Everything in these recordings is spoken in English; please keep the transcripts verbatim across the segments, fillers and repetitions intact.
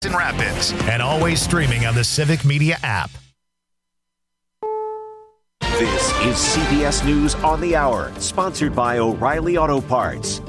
Rapids, and always streaming on the Civic Media app. This is C B S News on the Hour, sponsored by O'Reilly Auto Parts.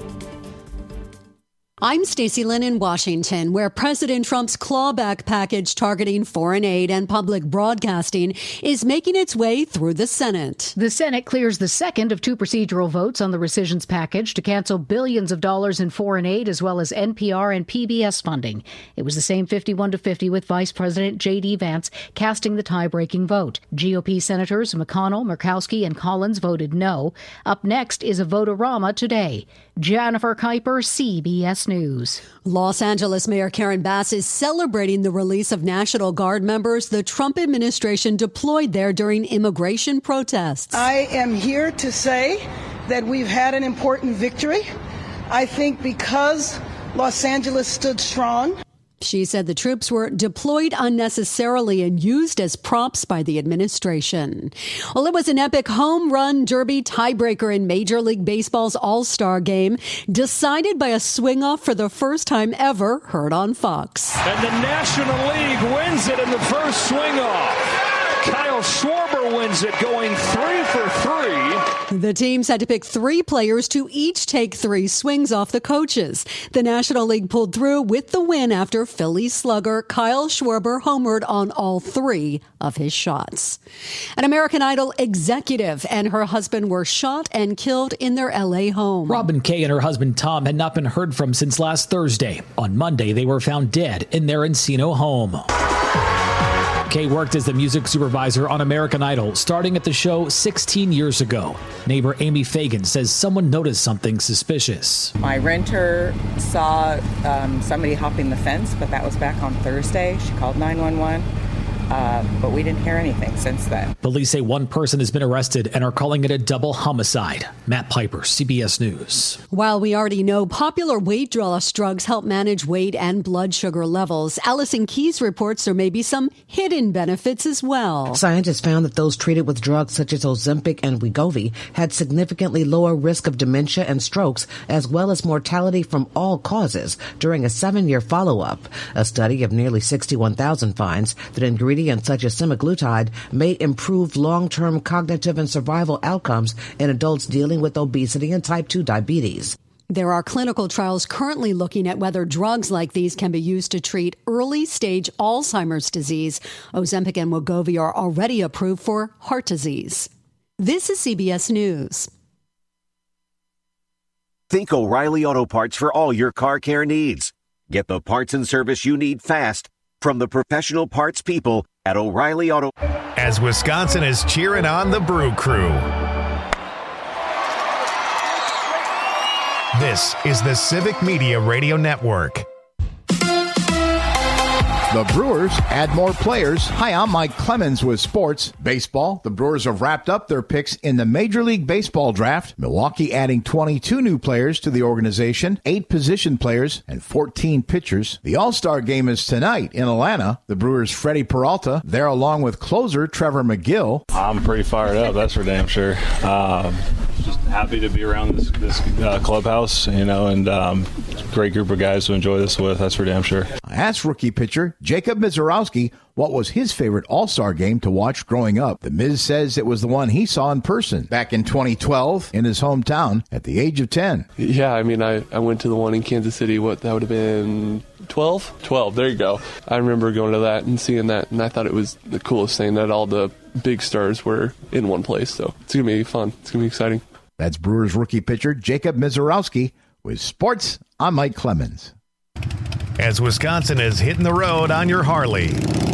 I'm Stacey Lynn in Washington, where President Trump's clawback package targeting foreign aid and public broadcasting is making its way through the Senate. The Senate clears the second of two procedural votes on the rescissions package to cancel billions of dollars in foreign aid as well as N P R and P B S funding. It was the same fifty-one to fifty with Vice President J D. Vance casting the tie-breaking vote. G O P Senators McConnell, Murkowski, and Collins voted no. Up next is a vote-a-rama today. Jennifer Kuiper, C B S News. Los Angeles Mayor Karen Bass is celebrating the release of National Guard members the Trump administration deployed there during immigration protests. I am here to say that we've had an important victory. I think because Los Angeles stood strong. She said the troops were deployed unnecessarily and used as props by the administration. Well, it was an epic home run derby tiebreaker in Major League Baseball's All-Star game, decided by a swing-off for the first time ever, heard on Fox. And the National League wins it in the first swing-off. Kyle Schwarber wins it, going three for three. The teams had to pick three players to each take three swings off the coaches. The National League pulled through with the win after Phillies slugger Kyle Schwarber homered on all three of his shots. An American Idol executive and her husband were shot and killed in their L A home. Robin Kay and her husband Tom had not been heard from since last Thursday. On Monday, they were found dead in their Encino home. Kay worked as the music supervisor on American Idol, starting at the show sixteen years ago. Neighbor Amy Fagan says someone noticed something suspicious. My renter saw um, somebody hopping the fence, but that was back on Thursday. She called nine one one. Uh, but we didn't hear anything since then. Police say one person has been arrested and are calling it a double homicide. Matt Piper, C B S News. While we already know popular weight loss drugs help manage weight and blood sugar levels, Allison Keyes reports there may be some hidden benefits as well. Scientists found that those treated with drugs such as Ozempic and Wegovy had significantly lower risk of dementia and strokes, as well as mortality from all causes during a seven-year follow-up. A study of nearly sixty-one thousand finds that ingredients such as semaglutide may improve long-term cognitive and survival outcomes in adults dealing with obesity and type two diabetes. There are clinical trials currently looking at whether drugs like these can be used to treat early-stage Alzheimer's disease. Ozempic and Wegovy are already approved for heart disease. This is C B S News. Think O'Reilly Auto Parts for all your car care needs. Get the parts and service you need fast from the professional parts people at O'Reilly Auto. As Wisconsin is cheering on the Brew Crew. This is the Civic Media Radio Network. The Brewers add more players. Hi, I'm Mike Clemens with sports. Baseball, the Brewers have wrapped up their picks in the Major League Baseball draft. Milwaukee adding twenty-two new players to the organization, eight position players, and fourteen pitchers. The All-Star game is tonight in Atlanta. The Brewers' Freddie Peralta there along with closer Trevor McGill. I'm pretty fired up, that's for damn sure. Um, just happy to be around this, this uh, clubhouse, you know, and um, great group of guys to enjoy this with, that's for damn sure. I asked rookie pitcher Jacob Mizorowski what was his favorite All-Star game to watch growing up. The Miz says it was the one he saw in person back in twenty twelve in his hometown at the age of ten. Yeah, I mean, I, I went to the one in Kansas City. What, that would have been twelve? twelve, there you go. I remember going to that and seeing that, and I thought it was the coolest thing that all the big stars were in one place. So it's going to be fun. It's going to be exciting. That's Brewers rookie pitcher Jacob Mizorowski with sports. I'm Mike Clemens. As Wisconsin is hitting the road on your Harley.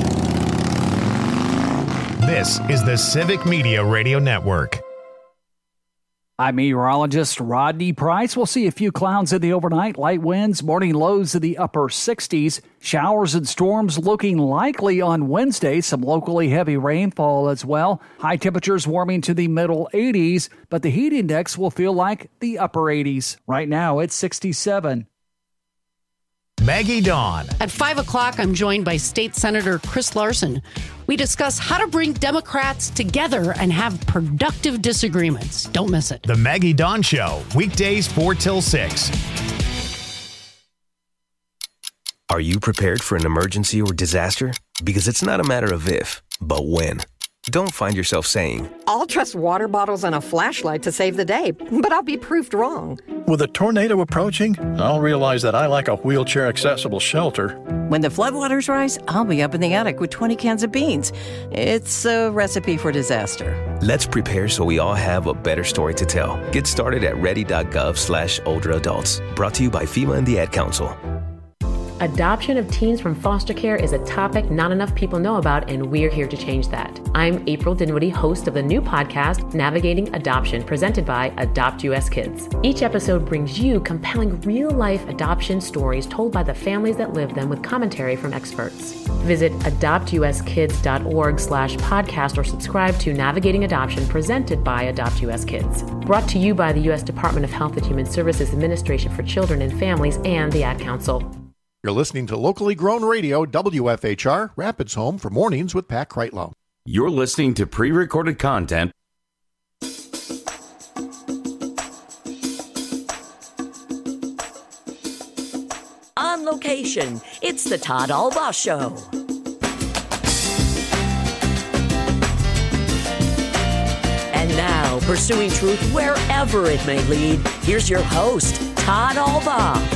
This is the Civic Media Radio Network. I'm meteorologist Rodney Price. We'll see a few clouds in the overnight, light winds, morning lows in the upper sixties. Showers and storms looking likely on Wednesday. Some locally heavy rainfall as well. High temperatures warming to the middle eighties, but the heat index will feel like the upper eighties. Right now, it's sixty-seven. Maggie Dawn. At five o'clock, I'm joined by State Senator Chris Larson. We discuss how to bring Democrats together and have productive disagreements. Don't miss it. The Maggie Dawn Show, weekdays four till six. Are Are you prepared for an emergency or disaster? Because it's not a matter of if, but when. Don't find yourself saying, I'll trust water bottles and a flashlight to save the day, but I'll be proved wrong. With a tornado approaching, I'll realize that I lack a wheelchair-accessible shelter. When the floodwaters rise, I'll be up in the attic with twenty cans of beans. It's a recipe for disaster. Let's prepare so we all have a better story to tell. Get started at ready.gov slash older adults. Brought to you by FEMA and the Ad Council. Adoption of teens from foster care is a topic not enough people know about, and we're here to change that. I'm April Dinwiddie, host of the new podcast, Navigating Adoption, presented by Adopt U S Kids. Each episode brings you compelling real-life adoption stories told by the families that live them with commentary from experts. Visit adoptuskids.org slash podcast or subscribe to Navigating Adoption, presented by Adopt U S Kids. Brought to you by the U S Department of Health and Human Services Administration for Children and Families and the Ad Council. You're listening to locally grown radio, W F H R, Rapids Home for Mornings with Pat Kreitlow. You're listening to pre-recorded content. On location, it's the Todd Albaugh Show. And now, pursuing truth wherever it may lead, here's your host, Todd Albaugh.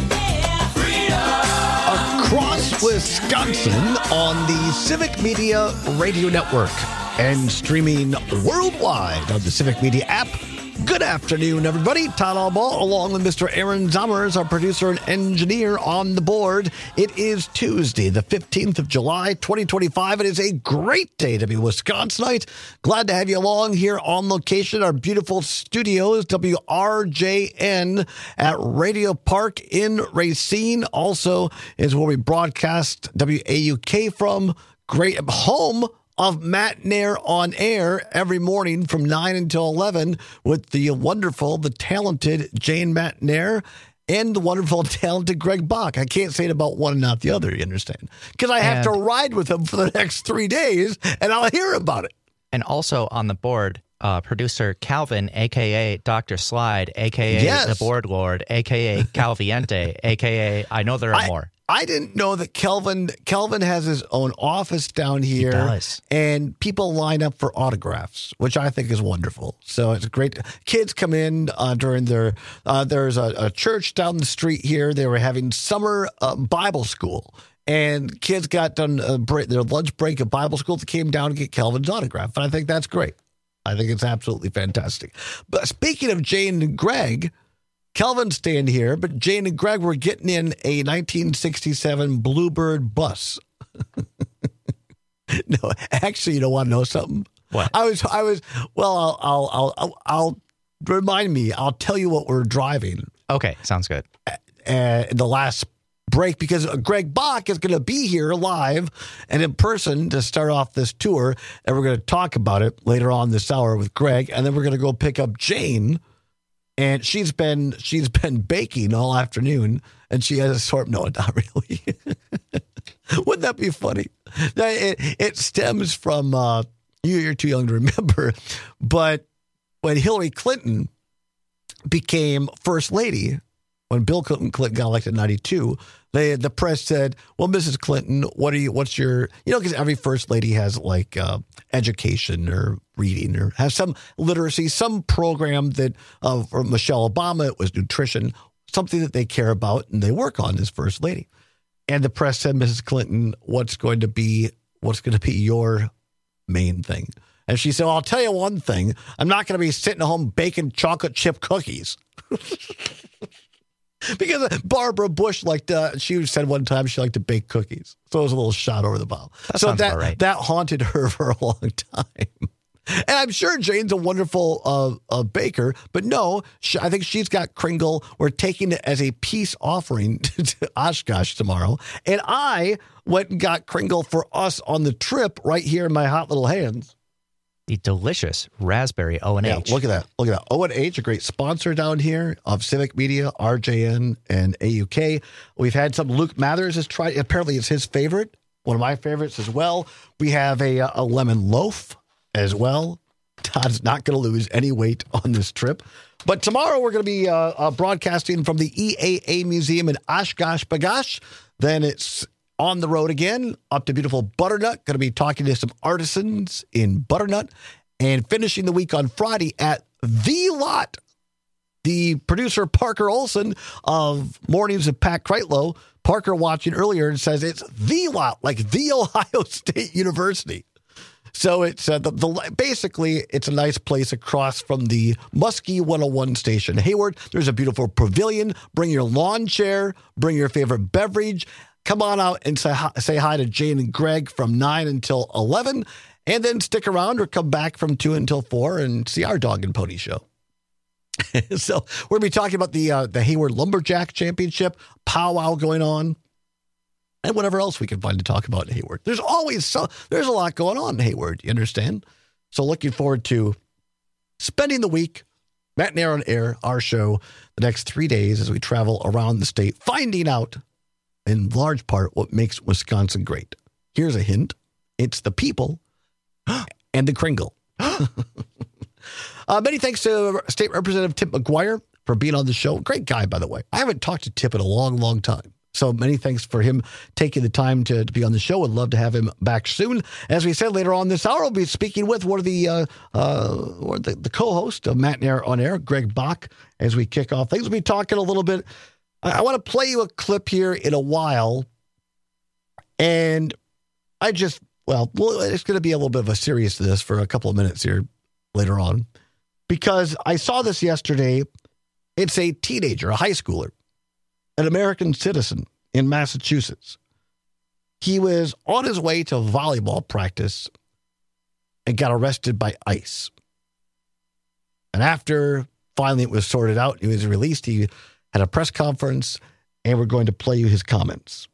Across Wisconsin on the Civic Media Radio Network and streaming worldwide on the Civic Media app. Good afternoon, everybody. Todd Albaugh, along with Mister Aaron Zommers, our producer and engineer on the board. It is Tuesday, the fifteenth of July, twenty twenty-five. It is a great day to be Wisconsinite. Glad to have you along here on location. Our beautiful studios, W R J N at Radio Park in Racine. Also is where we broadcast W A U K from. Great home of Matt Nair on air every morning from nine until eleven with the wonderful, the talented Jane Matt Nair and the wonderful and talented Greg Bach. I can't say it about one and not the other, you understand? Because I have and, to ride with him for the next three days, and I'll hear about it. And also on the board, uh, producer Calvin, a k a. Doctor Slide, a k a. Yes. The Board Lord, a k a. Calviente, a k a. I know there are I, more. I didn't know that Kelvin Kelvin has his own office down here. He does. And people line up for autographs, which I think is wonderful. So it's great. Kids come in uh, during their, uh, there's a, a church down the street here. They were having summer uh, Bible school. And kids got done uh, break, their lunch break at Bible school. They came down to get Kelvin's autograph. And I think that's great. I think it's absolutely fantastic. But speaking of Jane and Greg, Kelvin's staying here, but Jane and Greg were getting in a nineteen sixty-seven Bluebird bus. No, actually, you don't want to know something? What? I was, I was. Well, I'll, I'll, I'll, I'll, I'll remind me. I'll tell you what we're driving. Okay, sounds good. Uh, in the last break, because Greg Bach is going to be here live and in person to start off this tour, and we're going to talk about it later on this hour with Greg, and then we're going to go pick up Jane. And she's been she's been baking all afternoon, and she has a sort of, no, not really. Wouldn't that be funny? It, it stems from, uh, you, you're too young to remember, but when Hillary Clinton became first lady, when Bill Clinton got elected in ninety-two, they, the press said, well, Missus Clinton, what are you, what's your, you know, because every first lady has like uh, education or reading or has some literacy, some program that uh, for Michelle Obama, it was nutrition, something that they care about and they work on as first lady. And the press said, Missus Clinton, what's going to be, what's going to be your main thing? And she said, well, I'll tell you one thing. I'm not going to be sitting at home baking chocolate chip cookies. Because Barbara Bush liked, uh, she said one time she liked to bake cookies. So it was a little shot over the bow. That so sounds that, about right. that haunted her for a long time. And I'm sure Jane's a wonderful uh, uh, baker, but no, she, I think she's got Kringle. We're taking it as a peace offering to, to Oshkosh tomorrow. And I went and got Kringle for us on the trip right here in my hot little hands. The delicious raspberry O and H. Yeah, look at that. Look at that. O and H, a great sponsor down here of Civic Media, R J N, and A U K. We've had some. Luke Mathers has tried. Apparently, it's his favorite. One of my favorites as well. We have a, a lemon loaf as well. Todd's not going to lose any weight on this trip. But tomorrow we're going to be uh, uh, broadcasting from the E A A Museum in Oshkosh B'gosh. Then it's on the road again, up to beautiful Butternut. Going to be talking to some artisans in Butternut and finishing the week on Friday at The Lot. The producer, Parker Olson of Mornings with Pat Kreitlow, Parker watching earlier and says it's The Lot, like The Ohio State University. So it's uh, the, the basically it's a nice place across from the Muskie one oh one station. Hayward, there's a beautiful pavilion. Bring your lawn chair. Bring your favorite beverage. Come on out and say hi, say hi to Jane and Greg from nine until eleven, and then stick around or come back from two until four and see our Dog and Pony show. So we're going to be talking about the uh, the Hayward Lumberjack Championship, powwow going on, and whatever else we can find to talk about in Hayward. There's always so there's a lot going on in Hayward, you understand? So looking forward to spending the week, Matt and Air on Air, our show, the next three days as we travel around the state, finding out, in large part, what makes Wisconsin great. Here's a hint. It's the people and the Kringle. uh, many thanks to State Representative Tip McGuire for being on the show. Great guy, by the way. I haven't talked to Tip in a long, long time. So many thanks for him taking the time to, to be on the show. Would love to have him back soon. As we said, later on this hour, we'll be speaking with one of the uh, uh, or the, the co-host of Matt and Air on Air, Greg Bach, as we kick off things. We'll be talking a little bit. I, I want to play you a clip here in a while. And I just, well, well it's going to be a little bit of a serious to this for a couple of minutes here later on. Because I saw this yesterday. It's a teenager, a high schooler, an American citizen in Massachusetts. He was on his way to volleyball practice and got arrested by ICE. And after finally it was sorted out, he was released, he had a press conference, and we're going to play you his comments.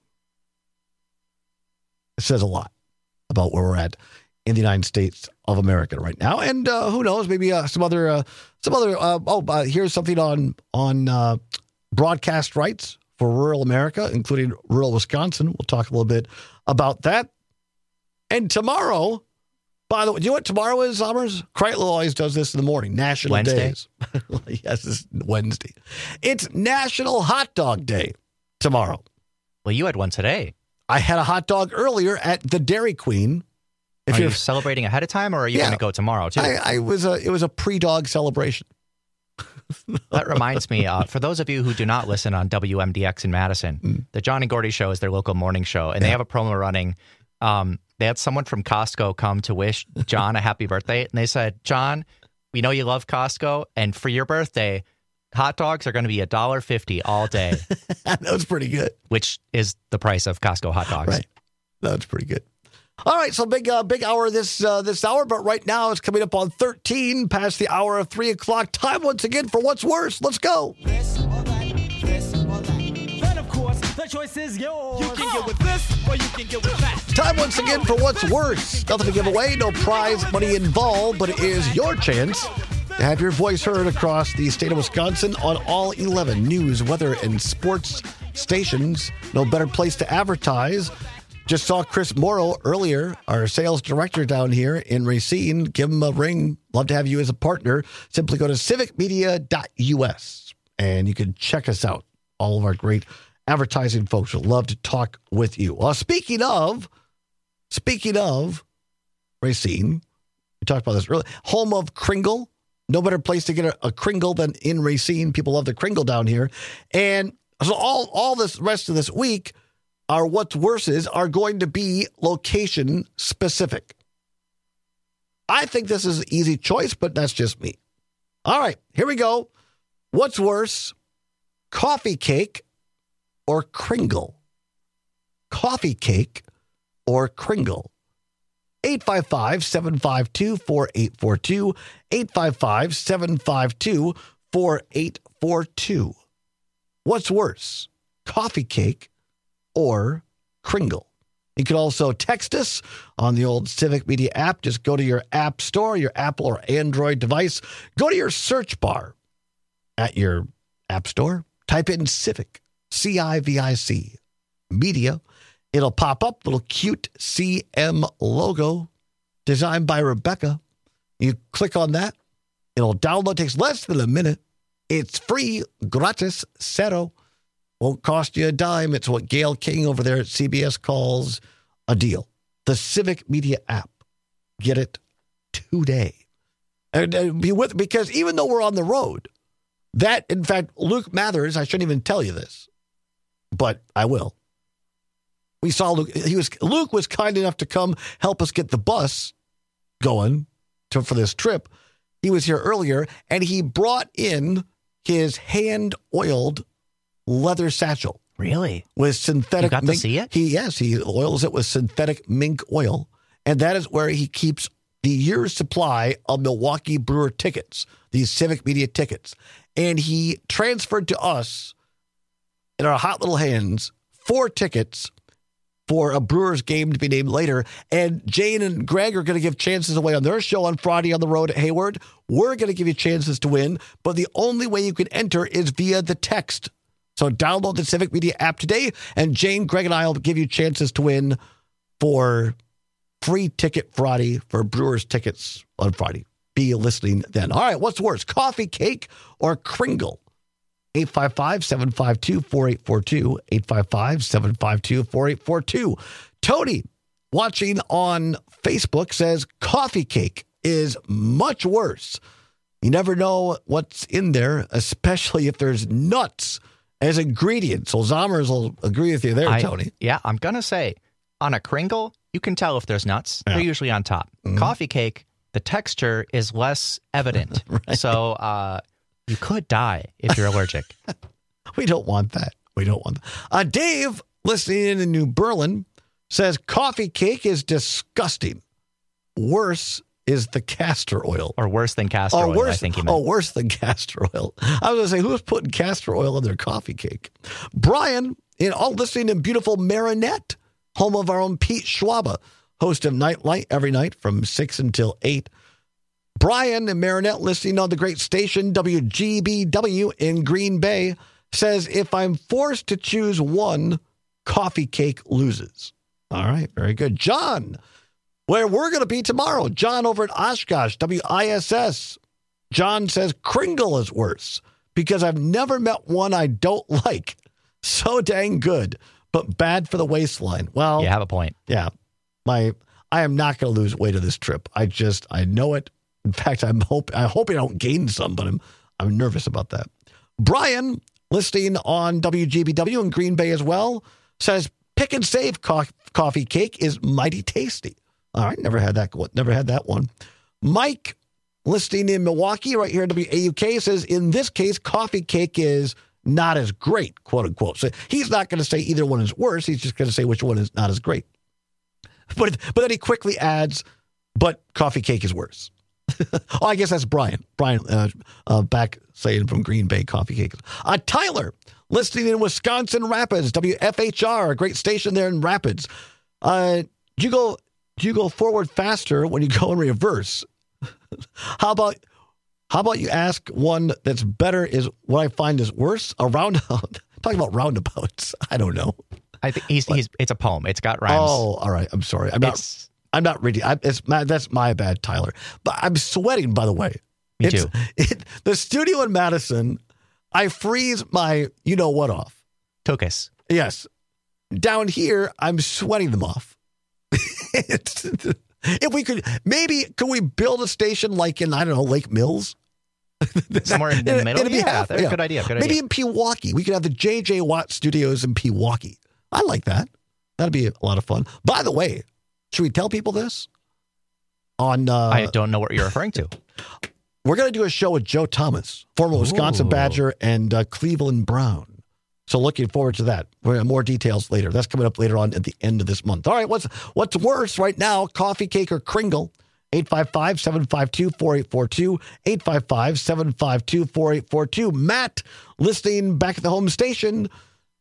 It says a lot about where we're at in the United States of America right now. And uh, who knows, maybe uh, some other, uh, some other, uh, oh, uh, here's something on, on uh, broadcast rights for rural America, including rural Wisconsin. We'll talk a little bit about that. And tomorrow, by the way, do you know what tomorrow is, Summers? Kreitlow always does this in the morning, National Wednesday? Days. Yes, it's Wednesday. It's National Hot Dog Day tomorrow. Well, you had one today. I had a hot dog earlier at the Dairy Queen. If are you're you celebrating ahead of time, or are you yeah, going to go tomorrow too? I, I was a, it was a pre-dog celebration. That reminds me, uh, for those of you who do not listen on W M D X in Madison, mm. the John and Gordy show is their local morning show, and yeah. they have a promo running. Um, they had someone from Costco come to wish John a happy birthday, and they said, John, we know you love Costco, and for your birthday, hot dogs are going to be one dollar fifty all day. That was pretty good. Which is the price of Costco hot dogs. Right. That was pretty good. All right, so big uh, big hour this uh, this hour, but right now it's coming up on thirteen past the hour of three o'clock. Time once again for What's Worse. Let's go. This or that, this or that. Then, of course, the choice is yours. You can get with this or you can get with that. Time once again for What's Worse. Nothing to give away, no prize money involved, but it is your chance to have your voice heard across the state of Wisconsin on all eleven news, weather, and sports stations. No better place to advertise. Just saw Chris Morrow earlier, our sales director down here in Racine. Give him a ring. Love to have you as a partner. Simply go to civic media dot U S and you can check us out. All of our great advertising folks would love to talk with you. Well, speaking of, speaking of Racine, we talked about this earlier. Home of Kringle. No better place to get a, a Kringle than in Racine. People love the Kringle down here. And so all, all this rest of this week, our What's Worses are going to be location specific. I think this is an easy choice, but that's just me. All right, here we go. What's worse, coffee cake or Kringle? Coffee cake or Kringle? eight five five, seven five two, four eight four two. eight five five, seven five two, four eight four two. What's worse, coffee cake or Kringle? You can also text us on the old Civic Media app. Just go to your app store, your Apple or Android device. Go to your search bar at your app store. Type in Civic, C I V I C, Media. It'll pop up, little cute C M logo designed by Rebecca. You click on that. It'll download. It takes less than a minute. It's free, gratis, cero. Won't cost you a dime. It's what Gail King over there at C B S calls a deal. The Civic Media app. Get it today. And, and be with, because even though we're on the road, that, in fact, Luke Mathers, I shouldn't even tell you this, but I will. We saw Luke. He was Luke was kind enough to come help us get the bus going to, for this trip. He was here earlier, and he brought in his hand-oiled leather satchel. Really? With synthetic You got mink. to see it? He, yes, he oils it with synthetic mink oil, and that is where he keeps the year's supply of Milwaukee Brewer tickets, these Civic Media tickets. And he transferred to us, in our hot little hands, four tickets for a Brewers game to be named later. And Jane and Greg are going to give chances away on their show on Friday on the road at Hayward. We're going to give you chances to win, but the only way you can enter is via the text. So download the Civic Media app today, and Jane, Greg, and I will give you chances to win for free ticket Friday for Brewers tickets on Friday. Be listening then. All right, what's worse, coffee cake or Kringle? eight five five, seven five two, four eight four two, eight five five, seven five two, four eight four two. Tony, watching on Facebook, says coffee cake is much worse. You never know what's in there, especially if there's nuts as ingredients. So Zommers will agree with you there, I, Tony. Yeah, I'm going to say, on a Kringle, you can tell if there's nuts. Yeah. They're usually on top. Mm-hmm. Coffee cake, the texture is less evident. Right. So uh, you could die if you're allergic. We don't want that. We don't want that. Uh, Dave, listening in New Berlin, says coffee cake is disgusting. Worse is the castor oil. Or worse than castor or oil, worse, I think he meant. Oh, worse than castor oil. I was going to say, who's putting castor oil in their coffee cake? Brian, in all listening in beautiful Marinette, home of our own Pete Schwaba, host of Nightlight every night from six until eight. Brian in Marinette, listening on the great station W G B W in Green Bay, says, if I'm forced to choose one, coffee cake loses. All right, very good. John, where we're going to be tomorrow. John over at Oshkosh, W I S S. John says Kringle is worse because I've never met one I don't like. So dang good, but bad for the waistline. Well, you have a point. Yeah. My, I am not going to lose weight on this trip. I just, I know it. In fact, I'm hope, I hope I don't gain some, but I'm, I'm nervous about that. Brian, listening on W G B W in Green Bay as well, says Pick and Save co- coffee cake is mighty tasty. All right, never had that. Never had that one. Mike, listening in Milwaukee, right here at W A U K, says in this case, coffee cake is not as great, quote unquote. So he's not going to say either one is worse. He's just going to say which one is not as great. But but then he quickly adds, but coffee cake is worse. Oh, I guess that's Brian. Brian uh, uh, back saying from Green Bay, coffee cake. Uh, Tyler, listening in Wisconsin Rapids, W F H R, a great station there in Rapids. Uh, do you go? Do you go forward faster when you go in reverse? How about how about you ask one that's better is what I find is worse? A roundabout. Talking about roundabouts. I don't know. I think he's, he's it's a poem. It's got rhymes. Oh, all right. I'm sorry. I'm it's, not. I'm not reading. I, it's my, that's my bad, Tyler. But I'm sweating. By the way, me it's, too. It, the studio in Madison. I freeze my you know what off. Tokus. Yes. Down here, I'm sweating them off. It's, if we could, maybe could we build a station like in I don't know Lake Mills? Somewhere in the middle? Yeah, half, that's yeah. a good idea. Good Maybe idea. in Pewaukee. We could have the J J Watt Studios in Pewaukee. I like that. That'd be a lot of fun. By the way, should we tell people this? On uh, I don't know what you're referring to. We're going to do a show with Joe Thomas, former Wisconsin Ooh. Badger and uh, Cleveland Brown. So looking forward to that. We're going to have more details later. That's coming up later on at the end of this month. All right, what's what's worse right now, coffee cake or Kringle? eight five five, seven five two, four eight four two, eight five five, seven five two, four eight four two. Matt, listening back at the home station,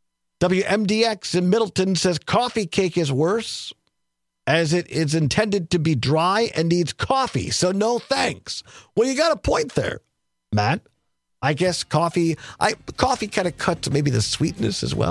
W M D X in Middleton, says coffee cake is worse as it is intended to be dry and needs coffee. So no thanks. Well, you got a point there, Matt. I guess coffee, I coffee kind of cuts maybe the sweetness as well.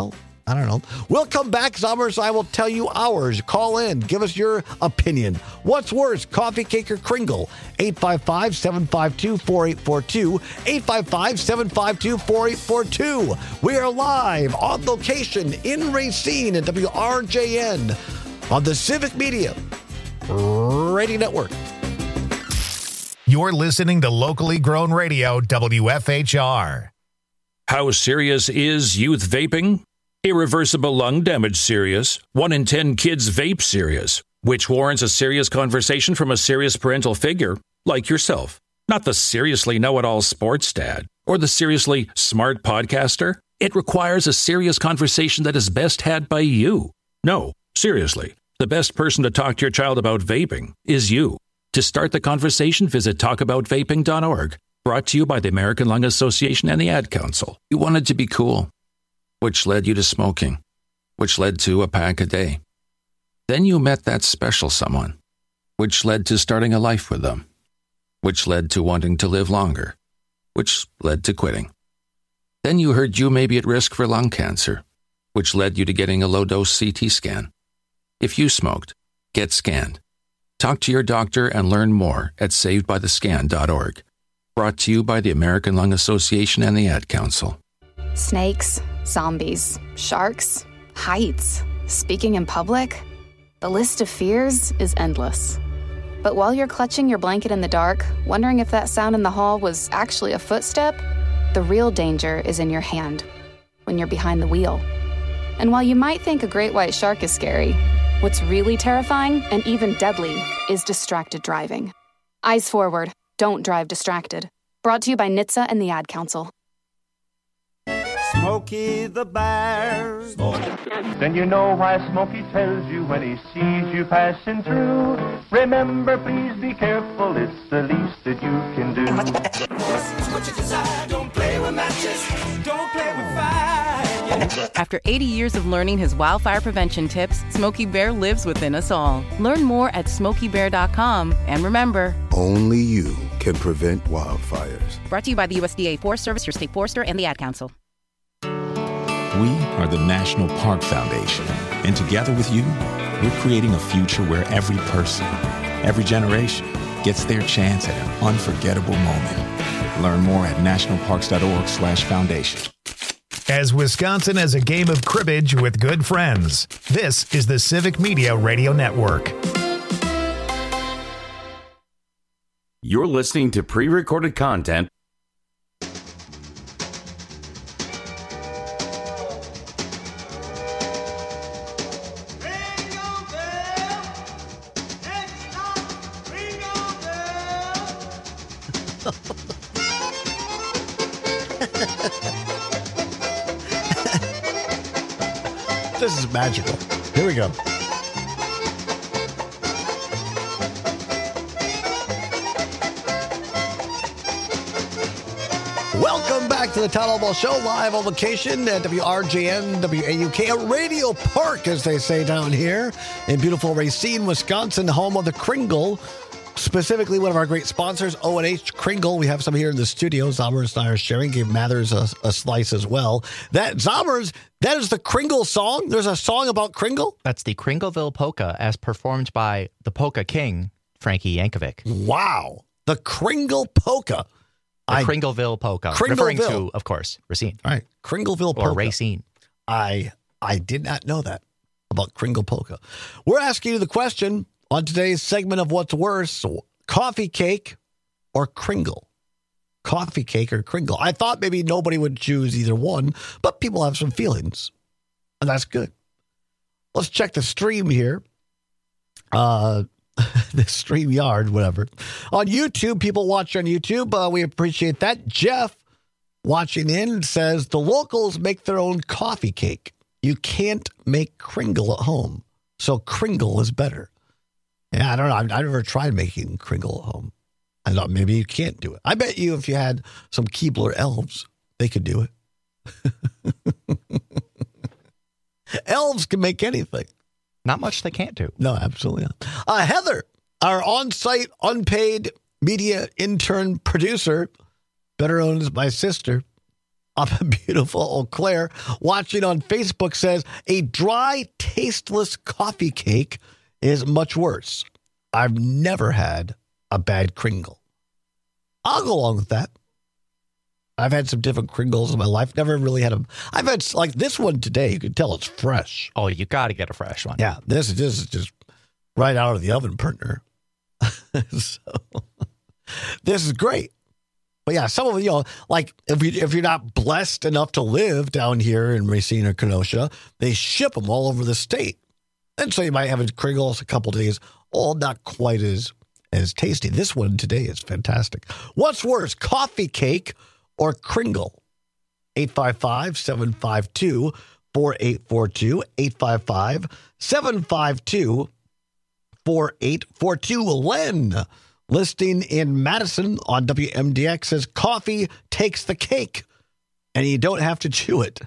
I don't know. We'll come back. Zombers, I will tell you ours. Call in. Give us your opinion. What's worse, coffee cake or Kringle? eight five five, seven five two, four eight four two. eight five five, seven five two, four eight four two. We are live on location in Racine at W R J N on the Civic Media Radio Network. You're listening to locally grown radio, W F H R. How serious is youth vaping? Irreversible lung damage serious. One in ten kids vape serious, which warrants a serious conversation from a serious parental figure like yourself. Not the seriously know-it-all sports dad or the seriously smart podcaster. It requires a serious conversation that is best had by you. No, seriously, the best person to talk to your child about vaping is you. To start the conversation, visit talk about vaping dot org. Brought to you by the American Lung Association and the Ad Council. You wanted to be cool, which led you to smoking, which led to a pack a day. Then you met that special someone, which led to starting a life with them, which led to wanting to live longer, which led to quitting. Then you heard you may be at risk for lung cancer, which led you to getting a low-dose C T scan. If you smoked, get scanned. Talk to your doctor and learn more at saved by the scan dot org. Brought to you by the American Lung Association and the Ad Council. Snakes, zombies, sharks, heights, speaking in public. The list of fears is endless. But while you're clutching your blanket in the dark, wondering if that sound in the hall was actually a footstep, the real danger is in your hand, when you're behind the wheel. And while you might think a great white shark is scary, what's really terrifying and even deadly is distracted driving. Eyes forward. Don't drive distracted. Brought to you by N H T S A and the Ad Council. Smokey the Bear. Then you know why Smokey tells you when he sees you passing through. Remember, please be careful, it's the least that you can do. What you desire, don't play with matches, don't play with fire. After eighty years of learning his wildfire prevention tips, Smokey Bear lives within us all. Learn more at smokey bear dot com. And remember, only you can prevent wildfires. Brought to you by the U S D A Forest Service, your state forester, and the Ad Council. We are the National Park Foundation, and together with you, we're creating a future where every person, every generation, gets their chance at an unforgettable moment. Learn more at national parks dot org slash foundation. As Wisconsin as a game of cribbage with good friends, this is the Civic Media Radio Network. You're listening to pre-recorded content. This is magical. Here we go. Welcome back to the Todd Albaugh Show, live on location at W R J N, W A U K, a radio park, as they say down here in beautiful Racine, Wisconsin, home of the Kringle. Specifically, one of our great sponsors, O and H Kringle. We have some here in the studio. Zommers and I are sharing. Gave Mathers a, a slice as well. That Zommers, that is the Kringle song. There's a song about Kringle. That's the Kringleville Polka, as performed by the Polka King, Frankie Yankovic. Wow, the Kringle Polka. The I, Kringleville Polka, referring to, of course, Racine. All right, Kringleville Polka. Or Racine. I I did not know that about Kringle Polka. We're asking you the question on today's segment of What's Worse, coffee cake or Kringle? Coffee cake or Kringle? I thought maybe nobody would choose either one, but people have some feelings, and that's good. Let's check the stream here. Uh, the stream yard, whatever. On YouTube, people watch on YouTube. Uh, we appreciate that. Jeff, watching in, says the locals make their own coffee cake. You can't make Kringle at home, so Kringle is better. Yeah, I don't know. I've, I've never tried making Kringle at home. I thought maybe you can't do it. I bet you if you had some Keebler elves, they could do it. Elves can make anything. Not much they can't do. No, absolutely not. Uh, Heather, our on-site, unpaid media intern producer, better known as my sister, up in beautiful Eau Claire, watching on Facebook, says a dry, tasteless coffee cake is much worse. I've never had a bad Kringle. I'll go along with that. I've had some different Kringles in my life. Never really had them. I've had, like this one today, you can tell it's fresh. Oh, you got to get a fresh one. Yeah, this, this is just right out of the oven, partner. So, this is great. But yeah, some of you know, like if you if you're not blessed enough to live down here in Racine or Kenosha, they ship them all over the state, and so you might have a Kringles a couple days, all not quite as as tasty. This one today is fantastic. What's worse, coffee cake or Kringle? eight five five, seven five two, four eight four two, eight five five, seven five two, four eight four two. Len, listing in Madison on W M D X, says coffee takes the cake and you don't have to chew it.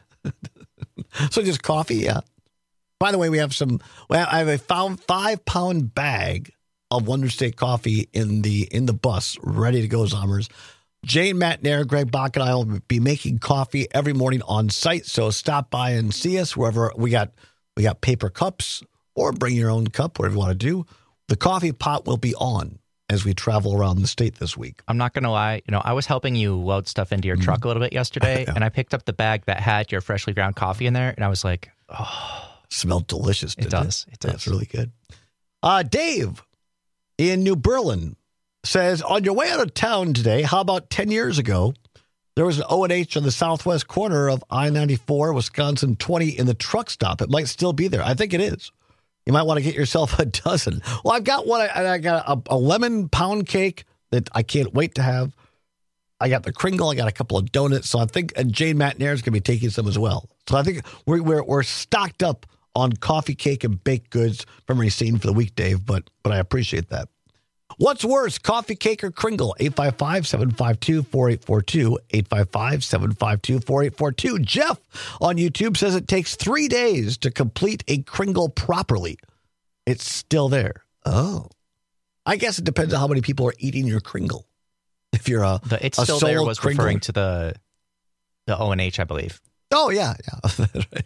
So just coffee, yeah. By the way, we have some, well, I have a found five pound bag of Wonder State coffee in the in the bus, ready to go, Zombers. Jane, Matt, Nair, Greg Bach, and I will be making coffee every morning on site. So stop by and see us wherever we got. We got paper cups, or bring your own cup, whatever you want to do. The coffee pot will be on as we travel around the state this week. I'm not going to lie. You know, I was helping you load stuff into your mm. truck a little bit yesterday, yeah. and I picked up the bag that had your freshly ground coffee in there, and I was like, oh. Smelled delicious, didn't it? Does. It, it does. That's really good. Uh, Dave in New Berlin says, on your way out of town today, how about ten years ago, there was an O and H on the southwest corner of I ninety-four, Wisconsin twenty in the truck stop. It might still be there. I think it is. You might want to get yourself a dozen. Well, I've got one. I, I got a, a lemon pound cake that I can't wait to have. I got the Kringle. I got a couple of donuts. So I think and Jane Matt Nair is going to be taking some as well. So I think we're, we're, we're stocked up on coffee, cake, and baked goods from Racine for the week, Dave, but but I appreciate that. What's worse, coffee, cake, or Kringle? eight five five, seven five two, four eight four two, eight five five, seven five two, four eight four two. Jeff on YouTube says it takes three days to complete a Kringle properly. It's still there. Oh. I guess it depends on how many people are eating your Kringle. If you're a the It's a still there was Kringler. referring to the the O and H, I believe. Oh, yeah, yeah.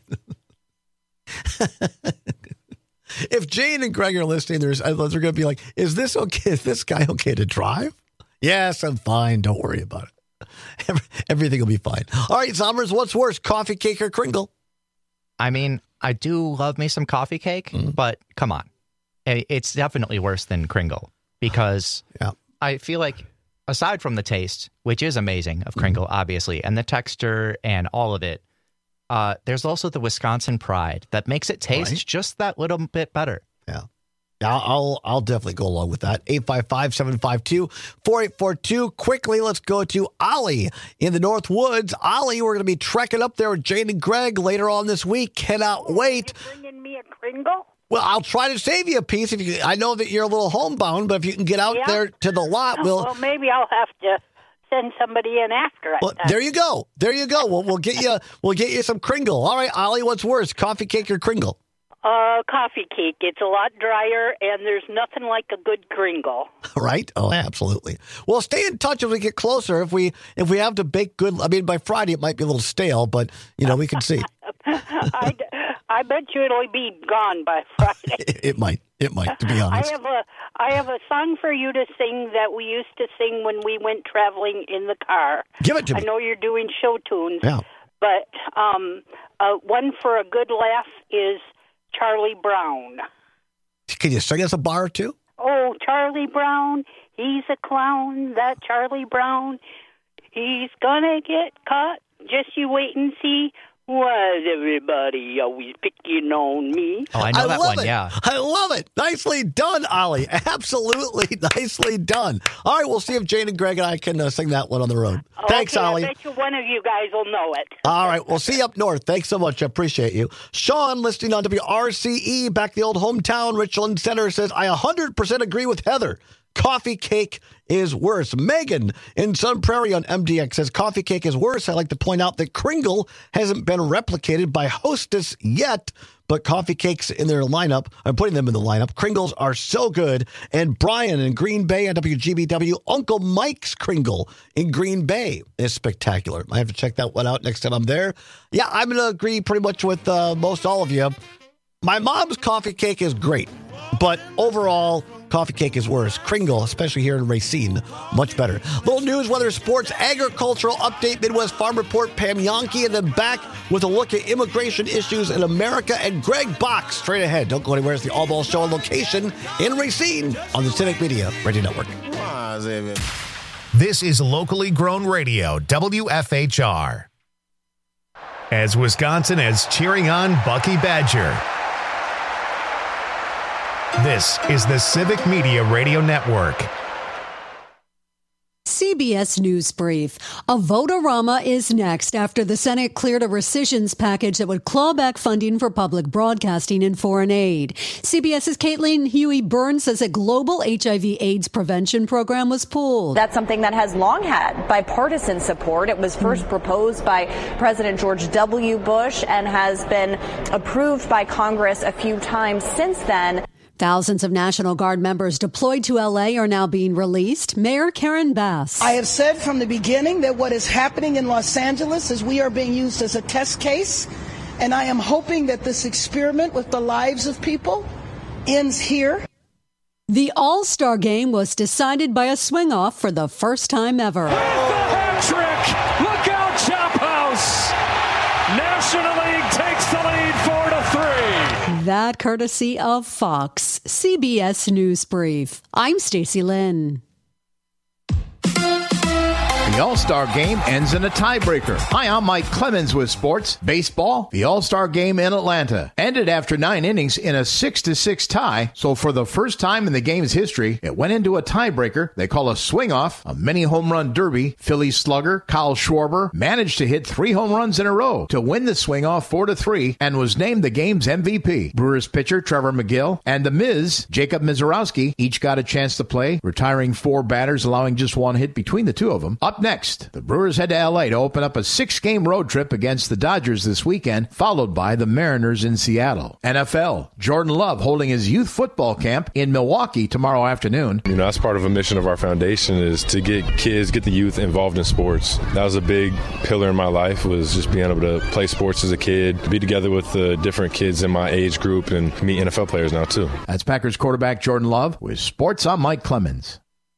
If Jane and Greg are listening, there's they're going to be like, is this okay? Is this guy okay to drive? Yes, I'm fine. Don't worry about it. Everything will be fine. All right, Zombers, what's worse, coffee, cake, or Kringle? I mean, I do love me some coffee cake, mm. but come on. It's definitely worse than Kringle because yeah. I feel like aside from the taste, which is amazing of Kringle, mm. obviously, and the texture and all of it, Uh, there's also the Wisconsin pride that makes it taste right. just that little bit better. Yeah. I'll I'll definitely go along with that. eight five five, seven five two, four eight four two. Quickly, let's go to Ollie in the North Woods. Ollie, we're going to be trekking up there with Jane and Greg later on this week. Cannot oh, wait. Are you bringing me a Kringle? Well, I'll try to save you a piece. If you, I know that you're a little homebound, but if you can get out yeah. there to the lot, we'll... Well, maybe I'll have to send somebody in after it. Well, there you go. There you go. We'll, we'll get you. We'll get you some Kringle. All right, Ollie. What's worse, coffee cake or Kringle? Uh, coffee cake. It's a lot drier, and there's nothing like a good Kringle. Right? Oh, absolutely. Well, stay in touch as we get closer. If we if we have to bake good, I mean, by Friday it might be a little stale, but you know we can see. I, I bet you it'll be gone by Friday. It might. It might. To be honest, I have a I have a song for you to sing that we used to sing when we went traveling in the car. Give it to me. I know you're doing show tunes. Yeah. But um, uh, one for a good laugh is Charlie Brown. Can you sing us a bar or two? Oh, Charlie Brown, he's a clown, that Charlie Brown. He's gonna get caught, just you wait and see. Why is everybody always picking on me? Oh, I know I that love one, it. yeah. I love it. Nicely done, Ollie. Absolutely nicely done. All right, we'll see if Jane and Greg and I can uh, sing that one on the road. Okay, Thanks, Ollie. I bet you one of you guys will know it. All right, we'll see you up north. Thanks so much. I appreciate you. Sean, listening on W R C E, back the old hometown, Richland Center, says, I one hundred percent agree with Heather. Coffee cake is worse. Megan in Sun Prairie on M D X says coffee cake is worse. I like to point out that Kringle hasn't been replicated by Hostess yet, but coffee cakes in their lineup, I'm putting them in the lineup. Kringles are so good. And Brian in Green Bay on W G B W, Uncle Mike's Kringle in Green Bay is spectacular. I have to check that one out next time I'm there. Yeah, I'm going to agree pretty much with uh, most all of you. My mom's coffee cake is great, but overall, coffee cake is worse. Kringle, especially here in Racine, much better. Little news, weather, sports, agricultural update, Midwest Farm Report, Pam Yonke, and then back with a look at immigration issues in America and Greg Bach straight ahead. Don't go anywhere. It's the All Ball Show on location in Racine on the Civic Media Radio Network. This is locally grown radio, W F H R. As Wisconsin is cheering on Bucky Badger. This is the Civic Media Radio Network. C B S News Brief. A vote-a-rama is next after the Senate cleared a rescissions package that would claw back funding for public broadcasting and foreign aid. CBS's Caitlin Huey-Burns says a global H I V AIDS prevention program was pulled. That's something that has long had bipartisan support. It was first proposed by President George W. Bush and has been approved by Congress a few times since then. Thousands of National Guard members deployed to L A are now being released. Mayor Karen Bass. I have said from the beginning that what is happening in Los Angeles is we are being used as a test case, and I am hoping that this experiment with the lives of people ends here. The All-Star Game was decided by a swing-off for the first time ever. With the hat trick! Look out, Chop House! National League takes the lead four to three. That courtesy of Fox. C B S News Brief. I'm Stacey Lynn. The All-Star Game ends in a tiebreaker. Hi, I'm Mike Clemens with sports. Baseball, the All-Star Game in Atlanta ended after nine innings in a six to six tie. So for the first time in the game's history, it went into a tiebreaker they call a swing-off, a mini home run derby. Philly slugger Kyle Schwarber managed to hit three home runs in a row to win the swing-off four to three and was named the game's M V P. Brewers pitcher Trevor McGill and the Miz, Jacob Mizorowski, each got a chance to play, retiring four batters, allowing just one hit between the two of them. Up next, the Brewers head to L A to open up a six-game road trip against the Dodgers this weekend, followed by the Mariners in Seattle. N F L, Jordan Love holding his youth football camp in Milwaukee tomorrow afternoon. You know, that's part of a mission of our foundation is to get kids, get the youth involved in sports. That was a big pillar in my life, was just being able to play sports as a kid, to be together with the different kids in my age group and meet N F L players now too. That's Packers quarterback Jordan Love. With sports, I'm Mike Clemens.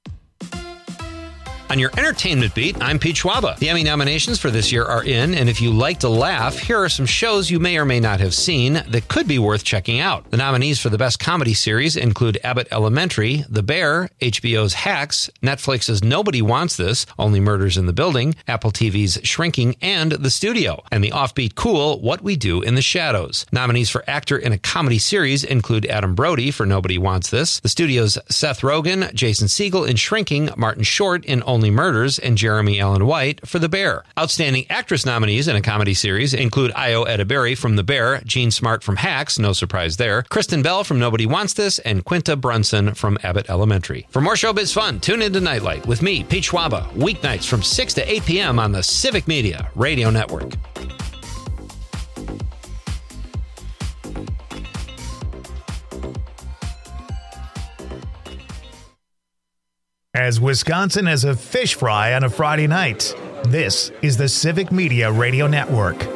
On your entertainment beat, I'm Pete Schwaba. The Emmy nominations for this year are in, and if you like to laugh, here are some shows you may or may not have seen that could be worth checking out. The nominees for the Best Comedy Series include Abbott Elementary, The Bear, H B O's Hacks, Netflix's Nobody Wants This, Only Murders in the Building, Apple T V's Shrinking, and The Studio, and the offbeat cool What We Do in the Shadows. Nominees for Actor in a Comedy Series include Adam Brody for Nobody Wants This, The Studio's Seth Rogen, Jason Segel in Shrinking, Martin Short in Only Murders, and Jeremy Allen White for The Bear. Outstanding actress nominees in a comedy series include Io Edeberry from The Bear, Jean Smart from Hacks, no surprise there, Kristen Bell from Nobody Wants This, and Quinta Brunson from Abbott Elementary. For more showbiz fun, tune into Nightlight with me, Pete Schwaba, weeknights from six to eight p.m. on the Civic Media Radio Network. As Wisconsin has a fish fry on a Friday night, this is the Civic Media Radio Network.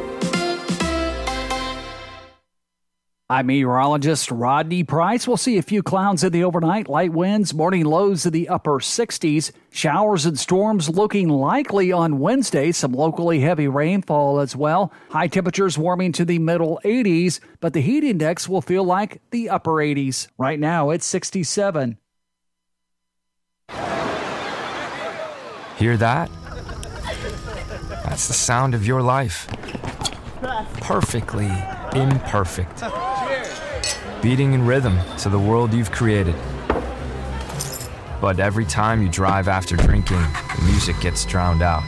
I'm meteorologist Rodney Price. We'll see a few clouds in the overnight, light winds, morning lows in the upper sixties. Showers and storms looking likely on Wednesday. Some locally heavy rainfall as well. High temperatures warming to the middle eighties, but the heat index will feel like the upper eighties. Right now, it's sixty-seven. Hear that? That's the sound of your life. Perfectly imperfect. Beating in rhythm to the world you've created. But every time you drive after drinking, the music gets drowned out.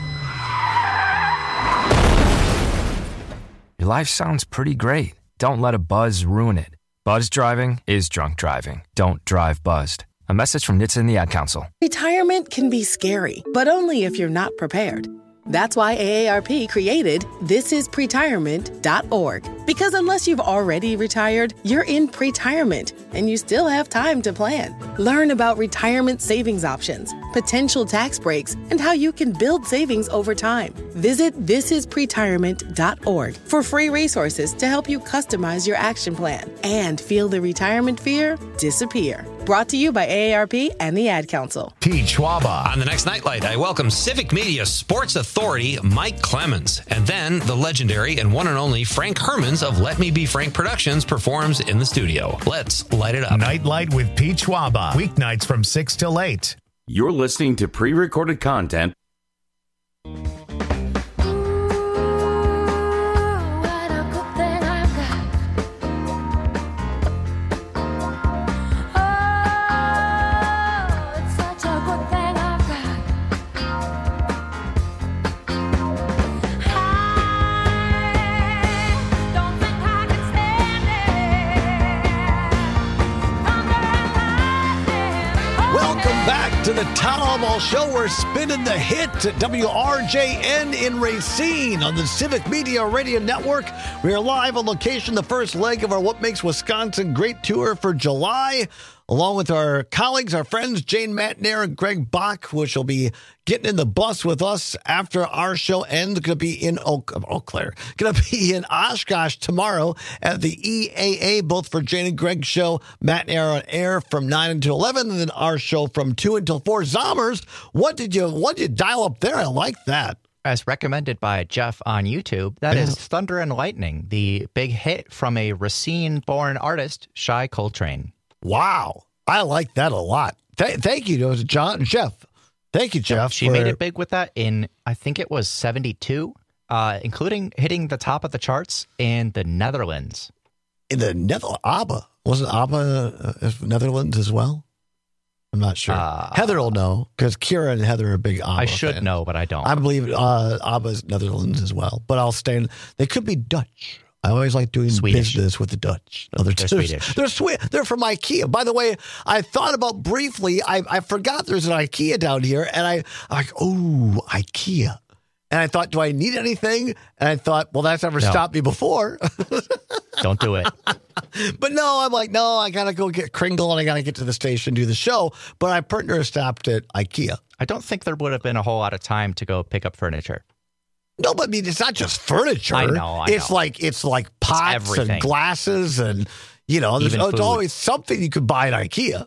Your life sounds pretty great. Don't let a buzz ruin it. Buzz driving is drunk driving. Don't drive buzzed. A message from N H T S A and the Ad Council. Retirement can be scary, but only if you're not prepared. That's why A A R P created this is pretirement dot org. Because unless you've already retired, you're in pretirement, and you still have time to plan. Learn about retirement savings options, potential tax breaks, and how you can build savings over time. Visit this is pretirement dot org for free resources to help you customize your action plan and feel the retirement fear disappear. Brought to you by A A R P and the Ad Council. Pete Schwaba. On the next Nightlight, I welcome Civic Media Sports Authority Mike Clemens. And then the legendary and one and only Frank Hermans of Let Me Be Frank Productions performs in the studio. Let's light it up. Nightlight with Pete Schwaba. Weeknights from six till eight. You're listening to pre-recorded content. To the Town Hall Show, we're spinning the hit at W R J N in Racine on the Civic Media Radio Network. We are live on location, the first leg of our What Makes Wisconsin Great tour for July, along with our colleagues, our friends, Jane Matnair and Greg Bach, which will be getting in the bus with us after our show ends. Going to be in Eau, Eau Claire. Going to be in Oshkosh tomorrow at the E A A, both for Jane and Greg's show. Matnair on air from nine until eleven, and then our show from two until four. Zommers, what did you what did you dial up there? I like that. As recommended by Jeff on YouTube, that is Thunder and Lightning, the big hit from a Racine-born artist, Shai Coltrane. Wow. I like that a lot. Th- thank you to John Jeff. Thank you, Jeff. She for... made it big with that in, I think it was seventy-two, uh, including hitting the top of the charts in the Netherlands. In the Netherlands? ABBA. Wasn't ABBA uh, Netherlands as well? I'm not sure. Uh, Heather will know, because Kira and Heather are big ABBA I should fans. know, but I don't. I believe uh, ABBA's Netherlands as well, but I'll stand. They could be Dutch. I always like doing Swedish. business with the Dutch. No, they're, they're they're Swedish. They're Swe- They're from IKEA. By the way, I thought about briefly, I, I forgot there's an IKEA down here, and I, I'm like, oh, IKEA. And I thought, do I need anything? And I thought, well, that's never no. stopped me before. Don't do it. But no, I'm like, no, I got to go get Kringle, and I got to get to the station, do the show. But I partner stopped at IKEA. I don't think there would have been a whole lot of time to go pick up furniture. No, but I mean, it's not just furniture. I know. I it's know. like it's like pots it's and glasses, and you know, there's it's always something you could buy at IKEA.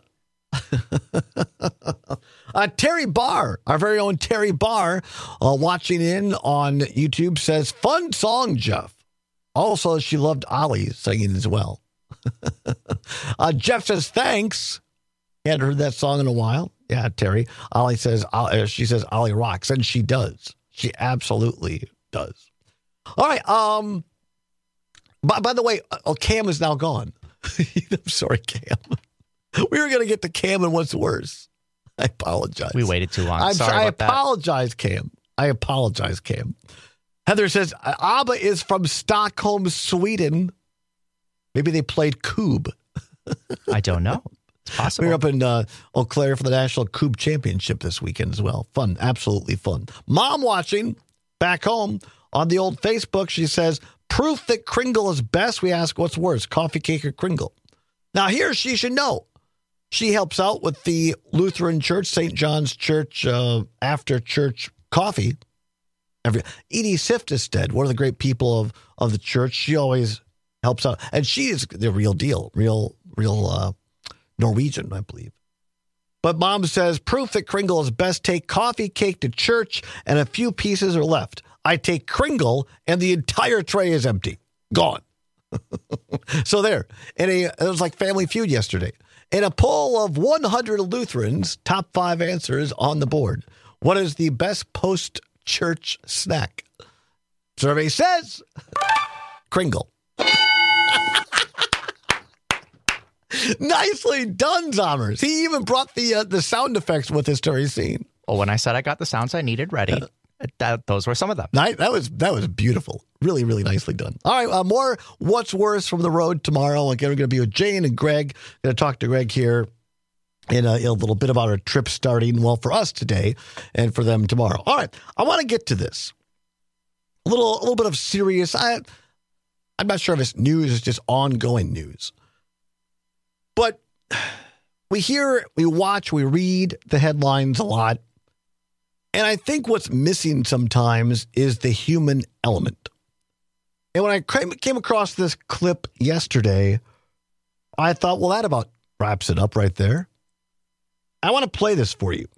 uh, Terry Barr, our very own Terry Barr, uh, watching in on YouTube, says, "Fun song, Jeff." Also, she loved Ollie singing as well. uh, Jeff says, "Thanks." He hadn't heard that song in a while. Yeah, Terry. Ollie says, uh, she says, "Ollie rocks," and she does. She absolutely does. All right. Um. By, by the way, oh, Cam is now gone. I'm sorry, Cam. We were going to get to Cam and what's worse. I apologize. We waited too long. I'm Sorry I about apologize, that. Cam. I apologize, Cam. Heather says, ABBA is from Stockholm, Sweden. Maybe they played Cube. I don't know. It's possible. We were up in uh, Eau Claire for the National Cube Championship this weekend as well. Fun. Absolutely fun. Mom watching back home on the old Facebook. She says, proof that Kringle is best. We ask, what's worse, coffee cake or Kringle? Now, here she should know. She helps out with the Lutheran Church, Saint John's Church, uh, after church coffee. Every Edie Siftestead, one of the great people of, of the church, she always helps out. And she is the real deal, real, real uh, Norwegian, I believe. But Mom says, proof that Kringle is best, take coffee cake to church and a few pieces are left. I take Kringle and the entire tray is empty. Gone. So there. And a, it was like Family Feud yesterday. In a poll of one hundred Lutherans, top five answers on the board. What is the best post-church snack? Survey says Kringle. Nicely done, Zommers. He even brought the uh, the sound effects with his story scene. Well, when I said I got the sounds I needed ready, uh, that, those were some of them. That, that was that was beautiful. Really, really nicely done. All right, uh, more What's Worse from the road tomorrow. Again, we're going to be with Jane and Greg. Going to talk to Greg here in a, in a little bit about our trip starting, well, for us today and for them tomorrow. All right, I want to get to this. A little, a little bit of serious, I, I'm not sure if it's news, it's just ongoing news. But we hear, we watch, we read the headlines a lot. And I think what's missing sometimes is the human element. And when I came across this clip yesterday, I thought, well, that about wraps it up right there. I want to play this for you.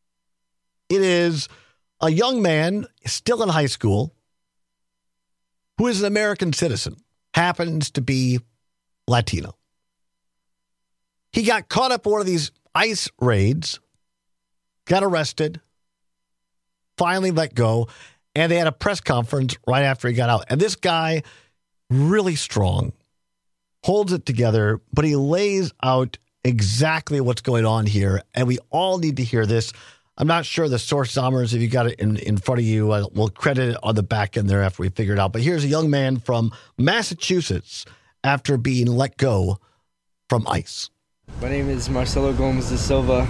It is a young man still in high school who is an American citizen, happens to be Latino. He got caught up in one of these ICE raids, got arrested, finally let go, and they had a press conference right after he got out. And this guy, really strong, holds it together, but he lays out exactly what's going on here, and we all need to hear this. I'm not sure the source, Zommers, if you got it in, in front of you, uh, we'll credit it on the back end there after we figure it out. But here's a young man from Massachusetts after being let go from ICE. My name is Marcelo Gomes de Silva.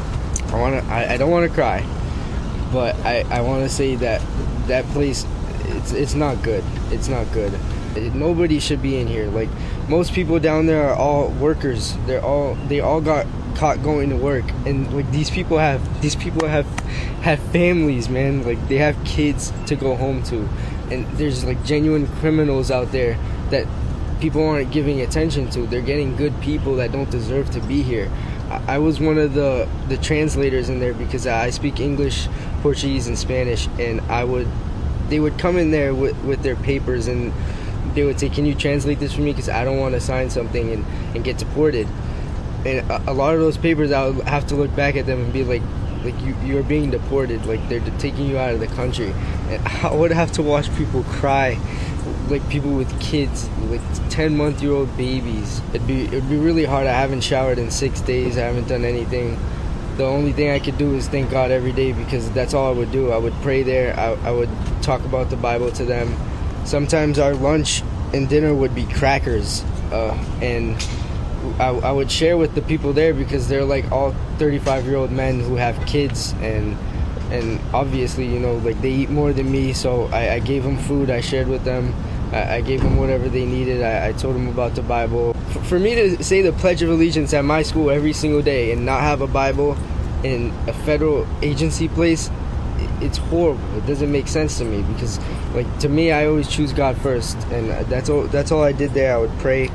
I want to. I, I don't want to cry, but I, I want to say that that place, it's it's not good. It's not good. It, nobody should be in here. Like, most people down there are all workers. They're all they all got caught going to work, and like these people have these people have have families, man. Like, they have kids to go home to, and there's like genuine criminals out there that people aren't giving attention to. They're getting good people that don't deserve to be here. I, I was one of the the translators in there because I speak English, Portuguese, and Spanish, and I would they would come in there with, with their papers, and they would say, can you translate this for me, because I don't want to sign something and, and get deported. And a, a lot of those papers, I would have to look back at them and be like, like you, you're being deported, like they're taking you out of the country. And I would have to watch people cry, like people with kids, like ten-month-year-old babies. It'd be it'd be really hard. I haven't showered in six days. I haven't done anything. The only thing I could do is thank God every day, because that's all I would do. I would pray there. I, I would talk about the Bible to them. Sometimes our lunch and dinner would be crackers, uh, and I, I would share with the people there, because they're like all thirty-five-year-old men who have kids, and and obviously, you know, like they eat more than me, so I, I gave them food, I shared with them, I, I gave them whatever they needed, I, I told them about the Bible. For, for me to say the Pledge of Allegiance at my school every single day and not have a Bible in a federal agency place, it's horrible. It doesn't make sense to me, because, like, to me, I always choose God first, and that's all. That's all I did there. I would pray.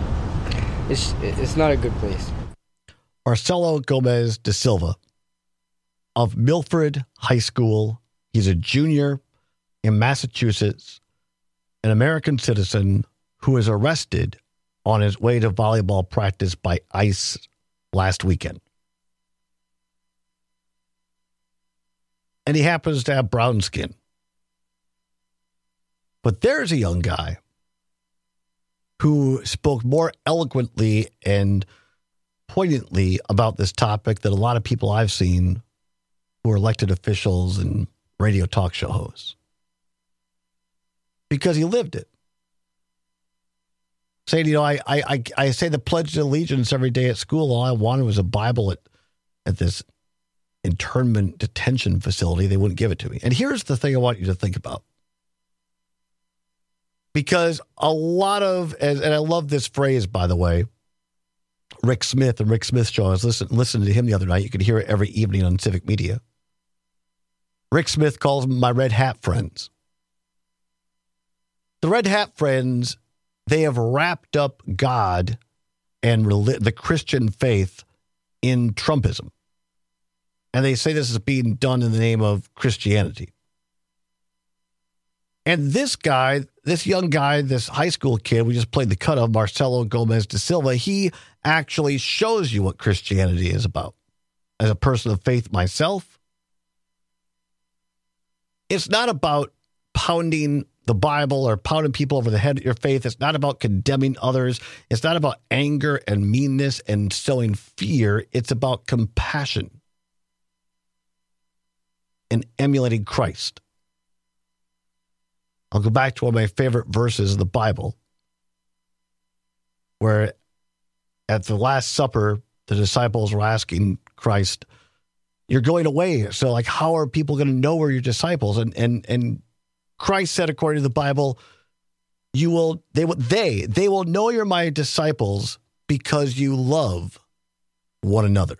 It's it's not a good place. Marcelo Gomes de Silva of Milford High School. He's a junior in Massachusetts, an American citizen who was arrested on his way to volleyball practice by ICE last weekend. And he happens to have brown skin. But there's a young guy who spoke more eloquently and poignantly about this topic than a lot of people I've seen who are elected officials and radio talk show hosts. Because he lived it. Saying, you know, I I I say the Pledge of Allegiance every day at school. All I wanted was a Bible at, at this internment detention facility. They wouldn't give it to me. And here's the thing I want you to think about. Because a lot of, and I love this phrase, by the way, Rick Smith and Rick Smith Show, I was listening, listening to him the other night. You could hear it every evening on Civic Media. Rick Smith calls them my red hat friends. The red hat friends, they have wrapped up God and the Christian faith in Trumpism. And they say this is being done in the name of Christianity. And this guy, this young guy, this high school kid, we just played the cut of, Marcelo Gomes de Silva, he actually shows you what Christianity is about. As a person of faith myself, it's not about pounding the Bible or pounding people over the head with your faith. It's not about condemning others. It's not about anger and meanness and sowing fear. It's about compassion and emulating Christ. I'll go back to one of my favorite verses of the Bible, where at the Last Supper, the disciples were asking Christ, you're going away. So like, how are people going to know we're your disciples? And, and, and Christ said, according to the Bible, you will, they will, they, they will know you're my disciples because you love one another.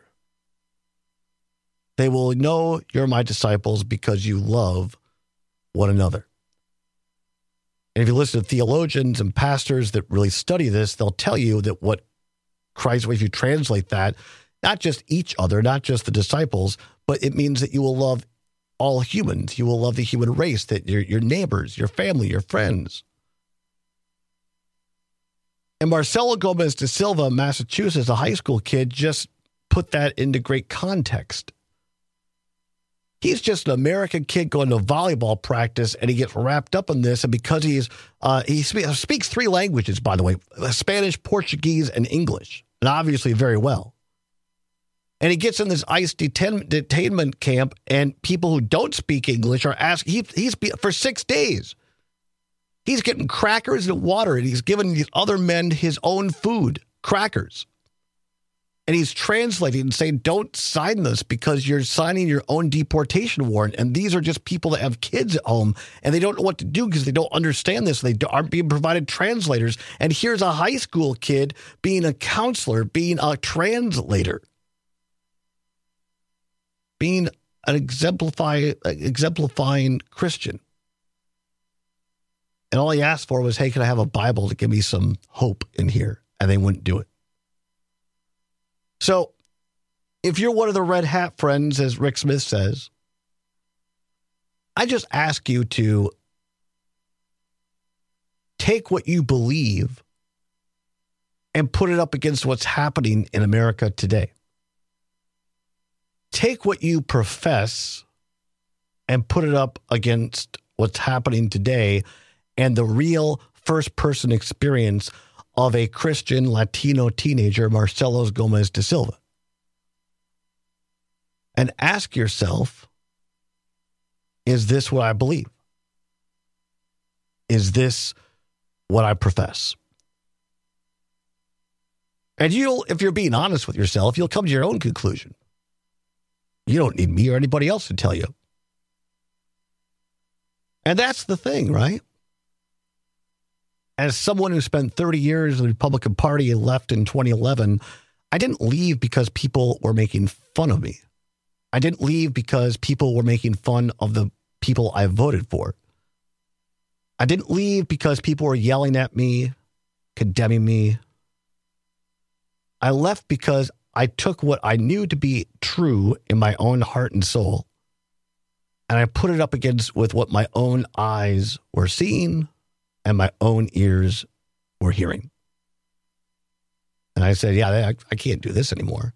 They will know you're my disciples because you love one another. And if you listen to theologians and pastors that really study this, they'll tell you that what Christ, if you translate that, not just each other, not just the disciples, but it means that you will love all humans. You will love the human race, that your, your neighbors, your family, your friends. And Marcelo Gomez de Silva, Massachusetts, a high school kid, just put that into great context. He's just an American kid going to volleyball practice, and he gets wrapped up in this. And because he's uh, he spe- speaks three languages, by the way, Spanish, Portuguese, and English, and obviously very well. And he gets in this ICE detain- detainment camp, and people who don't speak English are asking. He, he's for six days. He's getting crackers and water, and he's giving these other men his own food, crackers. And he's translating and saying, don't sign this because you're signing your own deportation warrant. And these are just people that have kids at home, and they don't know what to do because they don't understand this. They aren't being provided translators. And here's a high school kid being a counselor, being a translator, being an exemplify, exemplifying Christian. And all he asked for was, hey, can I have a Bible to give me some hope in here? And they wouldn't do it. So if you're one of the red hat friends, as Rick Smith says, I just ask you to take what you believe and put it up against what's happening in America today. Take what you profess and put it up against what's happening today and the real first-person experience of a Christian Latino teenager, Marcelo Gomez de Silva. And ask yourself, is this what I believe? Is this what I profess? And you'll, if you're being honest with yourself, you'll come to your own conclusion. You don't need me or anybody else to tell you. And that's the thing, right? As someone who spent thirty years in the Republican Party and left in twenty eleven, I didn't leave because people were making fun of me. I didn't leave because people were making fun of the people I voted for. I didn't leave because people were yelling at me, condemning me. I left because I took what I knew to be true in my own heart and soul, and I put it up against with what my own eyes were seeing and my own ears were hearing. And I said, yeah, I, I can't do this anymore.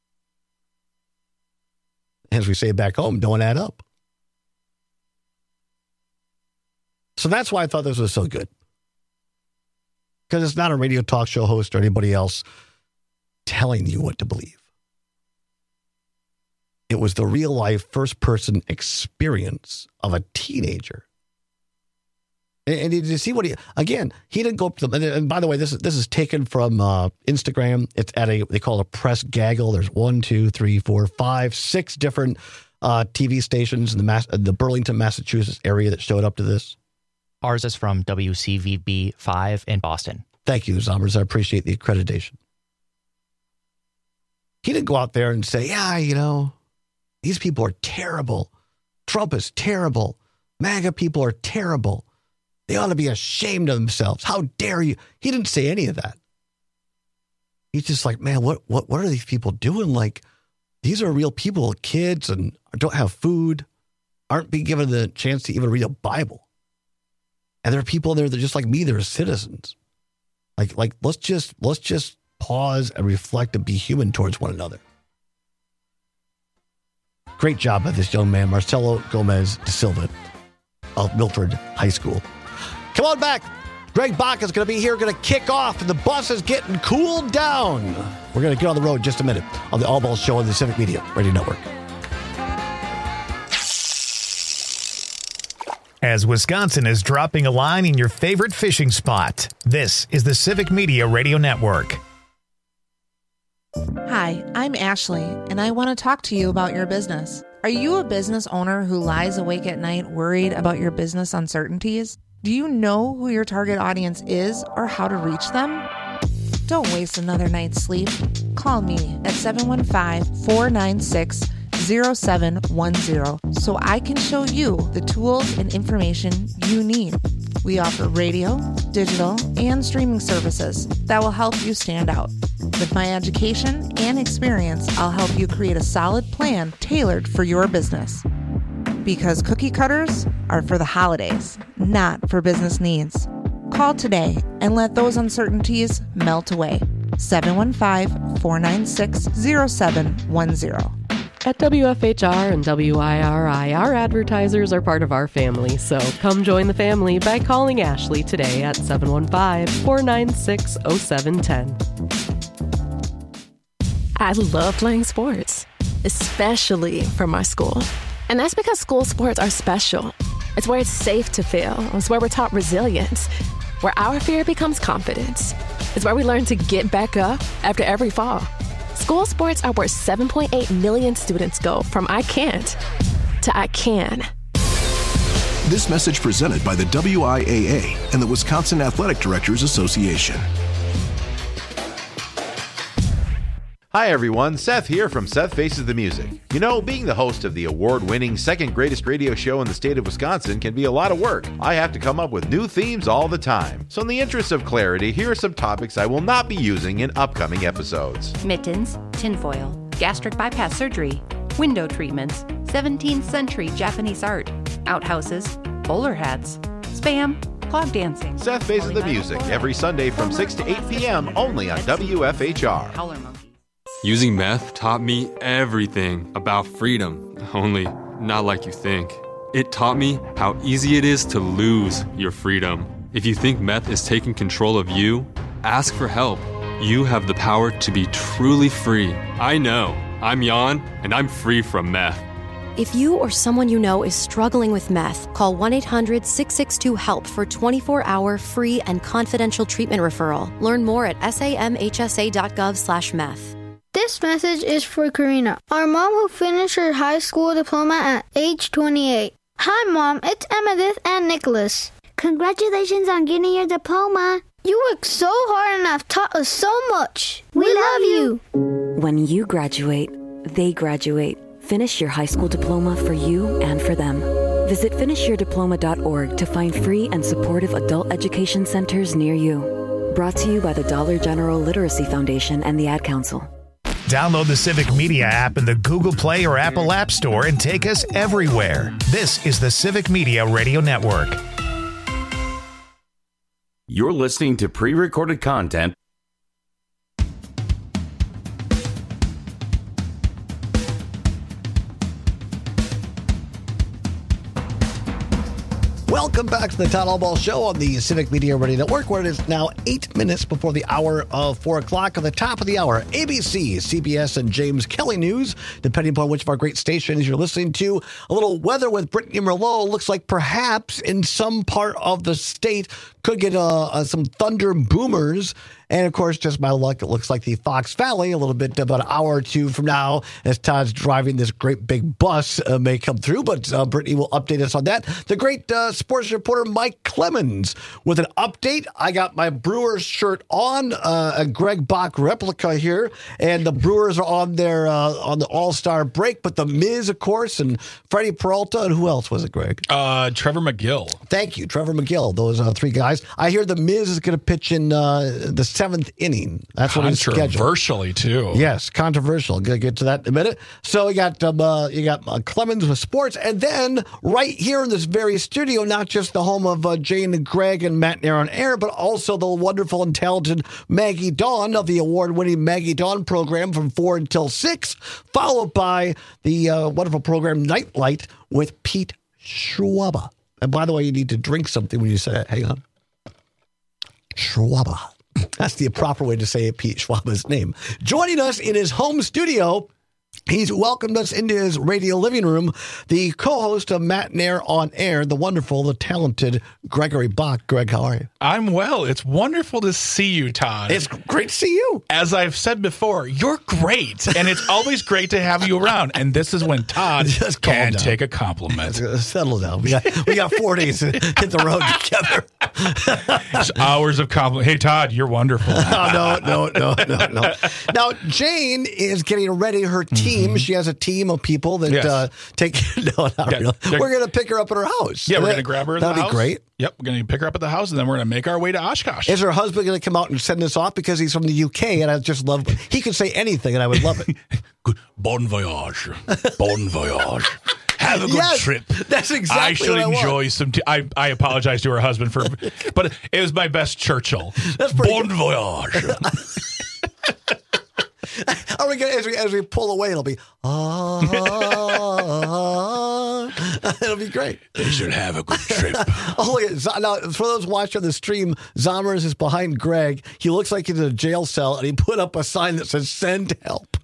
As we say back home, don't add up. So that's why I thought this was so good. Because it's not a radio talk show host or anybody else telling you what to believe. It was the real life first person experience of a teenager. And did you see what he, again, he didn't go up to them. And by the way, this is, this is taken from uh, Instagram. It's at a, they call it a press gaggle. There's one, two, three, four, five, six different uh, T V stations in the Mass, the Burlington, Massachusetts area that showed up to this. Ours is from W C V B five in Boston. Thank you, Zombers. I appreciate the accreditation. He didn't go out there and say, yeah, you know, these people are terrible. Trump is terrible. MAGA people are terrible. They ought to be ashamed of themselves. How dare you? He didn't say any of that. He's just like, man, what what what are these people doing? Like, these are real people, kids, and don't have food, aren't being given the chance to even read a Bible. And there are people there that are just like me, they're citizens. Like, like let's just let's just pause and reflect and be human towards one another. Great job by this young man, Marcelo Gomez de Silva of Milford High School. Come on back. Greg Bach is going to be here, going to kick off, and the bus is getting cooled down. We're going to get on the road in just a minute on the All Balls Show on the Civic Media Radio Network. As Wisconsin is dropping a line in your favorite fishing spot, this is the Civic Media Radio Network. Hi, I'm Ashley, and I want to talk to you about your business. Are you a business owner who lies awake at night worried about your business uncertainties? Do you know who your target audience is or how to reach them? Don't waste another night's sleep. Call me at seven one five, four nine six, zero seven one zero so I can show you the tools and information you need. We offer radio, digital, and streaming services that will help you stand out. With my education and experience, I'll help you create a solid plan tailored for your business. Because cookie cutters are for the holidays, not for business needs. Call today and let those uncertainties melt away. seven one five, four nine six, zero seven one zero. At W F H R and W I R I, our advertisers are part of our family, so come join the family by calling Ashley today at seven one five, four nine six, zero seven one zero. I love playing sports, especially for my school. And that's because school sports are special. It's where it's safe to fail. It's where we're taught resilience, where our fear becomes confidence. It's where we learn to get back up after every fall. School sports are where seven point eight million students go from I can't to I can. This message presented by the W I A A and the Wisconsin Athletic Directors Association. Hi everyone, Seth here from Seth Faces the Music. You know, being the host of the award-winning second greatest radio show in the state of Wisconsin can be a lot of work. I have to come up with new themes all the time. So in the interest of clarity, here are some topics I will not be using in upcoming episodes. Mittens, tinfoil, gastric bypass surgery, window treatments, seventeenth century Japanese art, outhouses, bowler hats, spam, clog dancing. Seth Faces the Music every Sunday from six to eight p.m. only on W F H R. Using meth taught me everything about freedom, only not like you think. It taught me how easy it is to lose your freedom. If you think meth is taking control of you, ask for help. You have the power to be truly free. I know. I'm Jan, and I'm free from meth. If you or someone you know is struggling with meth, call one eight hundred, six six two, HELP for twenty-four hour free and confidential treatment referral. Learn more at samhsa.gov slash meth. This message is for Karina, our mom who finished her high school diploma at age twenty-eight. Hi, Mom. It's Emmettith and Nicholas. Congratulations on getting your diploma. You worked so hard and have taught us so much. We, we love you. When you graduate, they graduate. Finish your high school diploma for you and for them. Visit finish your diploma dot org to find free and supportive adult education centers near you. Brought to you by the Dollar General Literacy Foundation and the Ad Council. Download the Civic Media app in the Google Play or Apple App Store and take us everywhere. This is the Civic Media Radio Network. You're listening to pre-recorded content. Welcome back to the Town Hall Ball Show on the Civic Media Radio Network, where it is now eight minutes before the hour of four o'clock. On the top of the hour, A B C, C B S, and James Kelly News, depending upon which of our great stations you're listening to. A little weather with Brittany Merlot. Looks like perhaps in some part of the state could get uh, uh, some thunder boomers. And, of course, just my luck, it looks like the Fox Valley, a little bit about an hour or two from now, as Todd's driving this great big bus, uh, may come through. But uh, Brittany will update us on that. The great uh, sports reporter Mike Clemens with an update. I got my Brewers shirt on, uh, a Greg Bach replica here. And the Brewers are on their uh, on the All-Star break. But the Miz, of course, and Freddie Peralta. And who else was it, Greg? Uh, Trevor McGill. Thank you, Trevor McGill. Those uh, three guys. I hear the Miz is going to pitch in uh, the seventh inning. That's what he's scheduled. Controversially, too. Yes, controversial. Gonna get to that in a minute. So you got um, uh, you got uh, Clemens with sports, and then right here in this very studio, not just the home of uh, Jane and Greg and Matt and Aaron Air, but also the wonderful and talented Maggie Dawn of the award-winning Maggie Dawn program from four until six, followed by the uh, wonderful program Nightlight with Pete Schwaba. And by the way, you need to drink something when you say it. Hang on. Schwaba. That's the proper way to say Pete Schwaba's name. Joining us in his home studio He's welcomed us into his radio living room, the co-host of Matt and Air on Air, the wonderful, the talented Gregory Bach. Greg, how are you? I'm well. It's wonderful to see you, Todd. It's great to see you. As I've said before, you're great, and it's always great to have you around. And this is when Todd Just calm can down. take a compliment. Settle down. We got, we got four days to hit the road together. It's hours of compliment. Hey, Todd, you're wonderful. Oh, no, no, no, no, no. Now, Jane is getting ready her team. Mm-hmm. She has a team of people that Yes. uh, take. No, not Yeah, really. they're- We're going to pick her up at her house. Yeah, we're That- going to grab her at That'd the be house. great. Yep, we're going to pick her up at the house, and then we're going to make our way to Oshkosh. Is her husband going to come out and send us off because he's from the U K? And I just love. He could say anything, and I would love it. Bon voyage. Bon voyage. Have a good Yes, trip. that's exactly I should what I want. enjoy some. T- I I apologize to her husband for, but it was my best Churchill. That's pretty Bon good. voyage. Are we gonna, as we as we pull away, it'll be ah, it'll be great. They should have a good trip. Oh, look at Z- now for those watching the stream, Zommers is behind Greg. He looks like he's in a jail cell, and he put up a sign that says "Send help."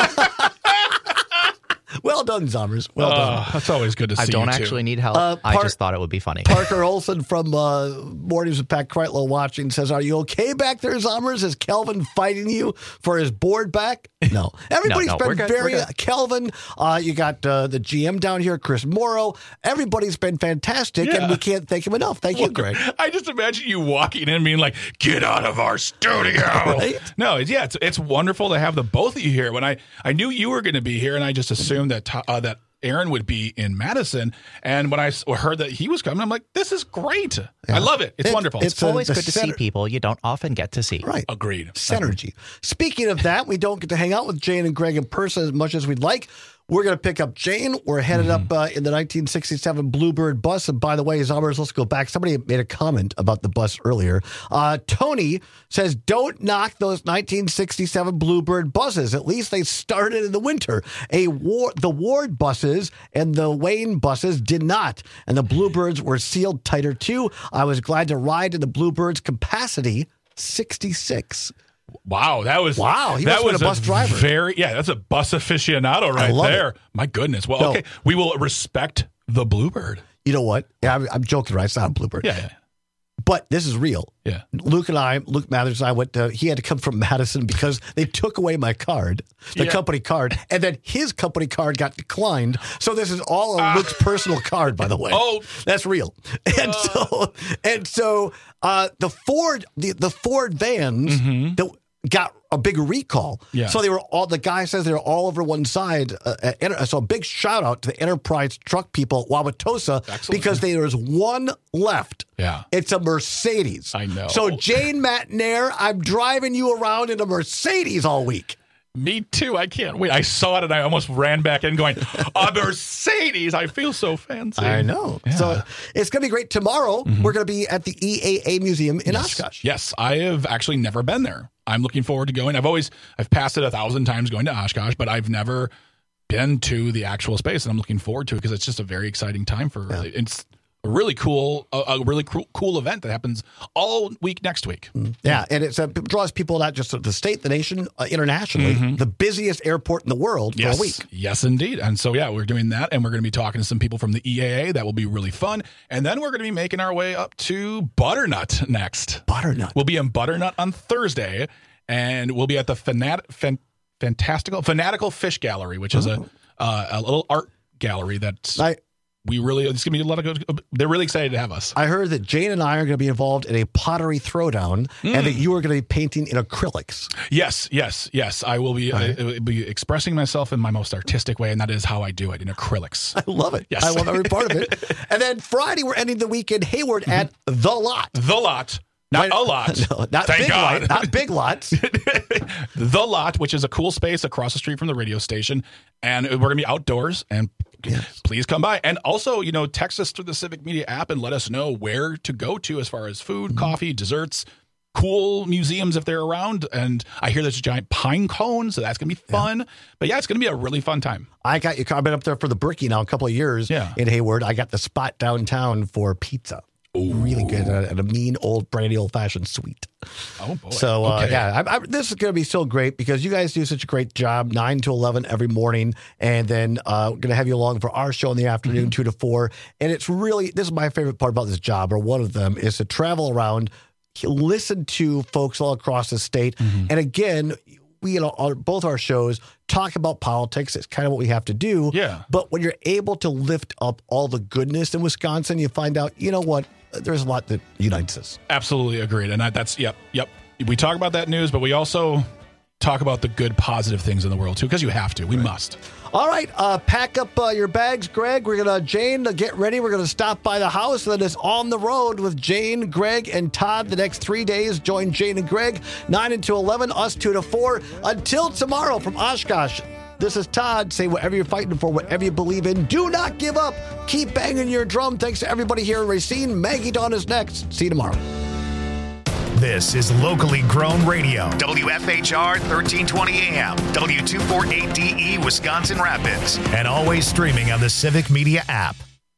Well done, Zommers. Well Uh, done. That's always good to see I don't you too. actually need help. Uh, I Par- just thought it would be funny. Parker Olson from uh, Mornings with Pat Kreitlow watching says, "Are you okay back there, Zommers? Is Kelvin fighting you for his board back?" No. Everybody's No, no, we're been good, very we're good. Kelvin. Uh, you got uh, the G M down here, Chris Morrow. Everybody's been fantastic, and Yeah. we can't thank him enough. Thank you, Look, Greg. I just imagine you walking in and being like, "Get out of our studio!" Right? No, it's, yeah, it's it's wonderful to have the both of you here. When I I knew you were going to be here, and I just assumed that to- uh, that Aaron would be in Madison. And when I s- heard that he was coming, I'm like, "This is great! I love it. It's It- wonderful." it's It's always the good to center- see people you don't often get to see. Right. Agreed. Synergy. Speaking of that, we don't get to hang out with Jane and Greg in person as much as we'd like. We're going to pick up Jane. We're headed Mm-hmm. up uh, in the nineteen sixty-seven Bluebird bus. And by the way, Zommers, let's go back. Somebody made a comment about the bus earlier. Uh, Tony says, don't knock those nineteen sixty-seven Bluebird buses. At least they started in the winter. A war- The Ward buses and the Wayne buses did not. And the Bluebirds were sealed tighter too. I was glad to ride in the Bluebirds capacity sixty-six. Wow, that was Wow, he that must have been was a bus driver. Very yeah, that's a bus aficionado right love there. it. My goodness. Well, No. okay, we will respect the Bluebird. You know what? Yeah, I'm, I'm joking, right? It's not a Bluebird. Yeah, yeah. But this is real. Yeah. Luke and I, Luke Mathers and I went to, he had to come from Madison because they took away my card, the Yeah. company card, and then his company card got declined. So this is all on Luke's personal card, by the way. Oh. That's real. And so, and so, uh, the Ford, the, the Ford vans that got a big recall. Yeah. So they were all, the guy says they were all over one side. Uh, uh, enter- so a big shout out to the Enterprise truck people at Wauwatosa Excellent. because there was one left. Yeah. It's a Mercedes. I know. So Jane Matnair, I'm driving you around in a Mercedes all week. Me too. I can't wait. I saw it and I almost ran back in going, a Mercedes. I feel so fancy. I know. Yeah. So it's going to be great. Tomorrow, we're going to be at the E A A Museum in yes. Oshkosh. Yes, I have actually never been there. I'm looking forward to going. I've always, I've passed it a thousand times going to Oshkosh, but I've never been to the actual space, and I'm looking forward to it because it's just a very exciting time for, Yeah. it's a really cool, a, a really cool, cool event that happens all week next week. Yeah, and it's, uh, it draws people not just to the state, the nation, uh, internationally. The busiest airport in the world for Yes. a week. Yes, indeed. And so, yeah, we're doing that, and we're going to be talking to some people from the E A A. That will be really fun. And then we're going to be making our way up to Butternut next. Butternut. We'll be in Butternut on Thursday, and we'll be at the Fanat- Fan- Fantastical Fanatical Fish Gallery, which is a uh, a little art gallery that's I, we really it's going to be a lot of good. They're really excited to have us. I heard that Jane and I are going to be involved in a pottery throwdown and that you are going to be painting in acrylics. Yes, yes, yes. I will be I, will be expressing myself in my most artistic way, and that is how I do it in acrylics. I love it. Yes. I love every part of it. And then Friday, we're ending the week in Hayward at The Lot. The Lot. Not Right. a lot. No, not Thank big God. lot, not big lots. The Lot, which is a cool space across the street from the radio station. And we're going to be outdoors. And Yes. please come by. And also, you know, text us through the Civic Media app and let us know where to go to as far as food, Mm-hmm. coffee, desserts, cool museums if they're around. And I hear there's a giant pine cone, so that's going to be fun. But yeah, it's going to be a really fun time. I got you. I've been up there for the Berkey now a couple of years Yeah. in Hayward. I got the spot downtown for pizza. Ooh. Really good at, at a mean old brandy old fashioned sweet. Oh boy! So uh, okay. yeah, I, I, this is going to be so great because you guys do such a great job, nine to eleven every morning, and then uh, we're going to have you along for our show in the afternoon, mm-hmm. two to four. And it's really this is my favorite part about this job, or one of them, is to travel around, listen to folks all across the state, mm-hmm. and again. We, you know, on both our shows talk about politics. It's kind of what we have to do. Yeah. But when you're able to lift up all the goodness in Wisconsin, you find out, you know what? There's a lot that unites us. Absolutely agreed. And I, that's, yep, yep. We talk about that news, but we also talk about the good, positive things in the world, too, because you have to. We right. must. All right. Uh, pack up uh, your bags, Greg. We're going to, Jane, uh, get ready. We're going to stop by the house. Then it's on the road with Jane, Greg, and Todd the next three days. Join Jane and Greg, nine and to eleven, us two to four. Until tomorrow from Oshkosh, this is Todd. Say whatever you're fighting for, whatever you believe in. Do not give up. Keep banging your drum. Thanks to everybody here in Racine. Maggie Dawn is next. See you tomorrow. This is locally grown radio. W F H R thirteen twenty A M, W two forty-eight D E, Wisconsin Rapids. And always streaming on the Civic Media app.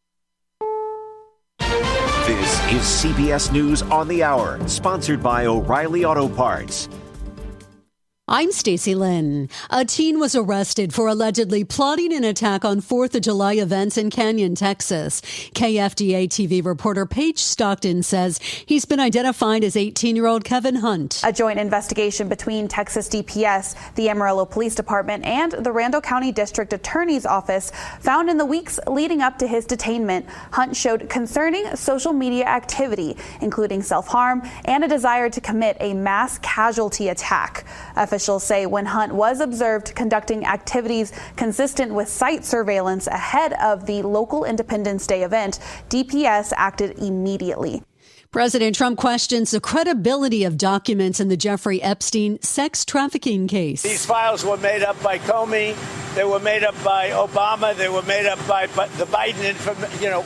This is C B S News on the Hour, sponsored by O'Reilly Auto Parts. I'm Stacey Lynn. A teen was arrested for allegedly plotting an attack on fourth of July events in Canyon, Texas. K F D A T V reporter Paige Stockton says he's been identified as eighteen-year-old Kevin Hunt. A joint investigation between Texas D P S, the Amarillo Police Department, and the Randall County District Attorney's Office found in the weeks leading up to his detainment, Hunt showed concerning social media activity, including self-harm and a desire to commit a mass casualty attack. Officials say when Hunt was observed conducting activities consistent with site surveillance ahead of the local Independence Day event, D P S acted immediately. President Trump questions the credibility of documents in the Jeffrey Epstein sex trafficking case. These files were made up by Comey. They were made up by Obama. They were made up by the Biden, you know,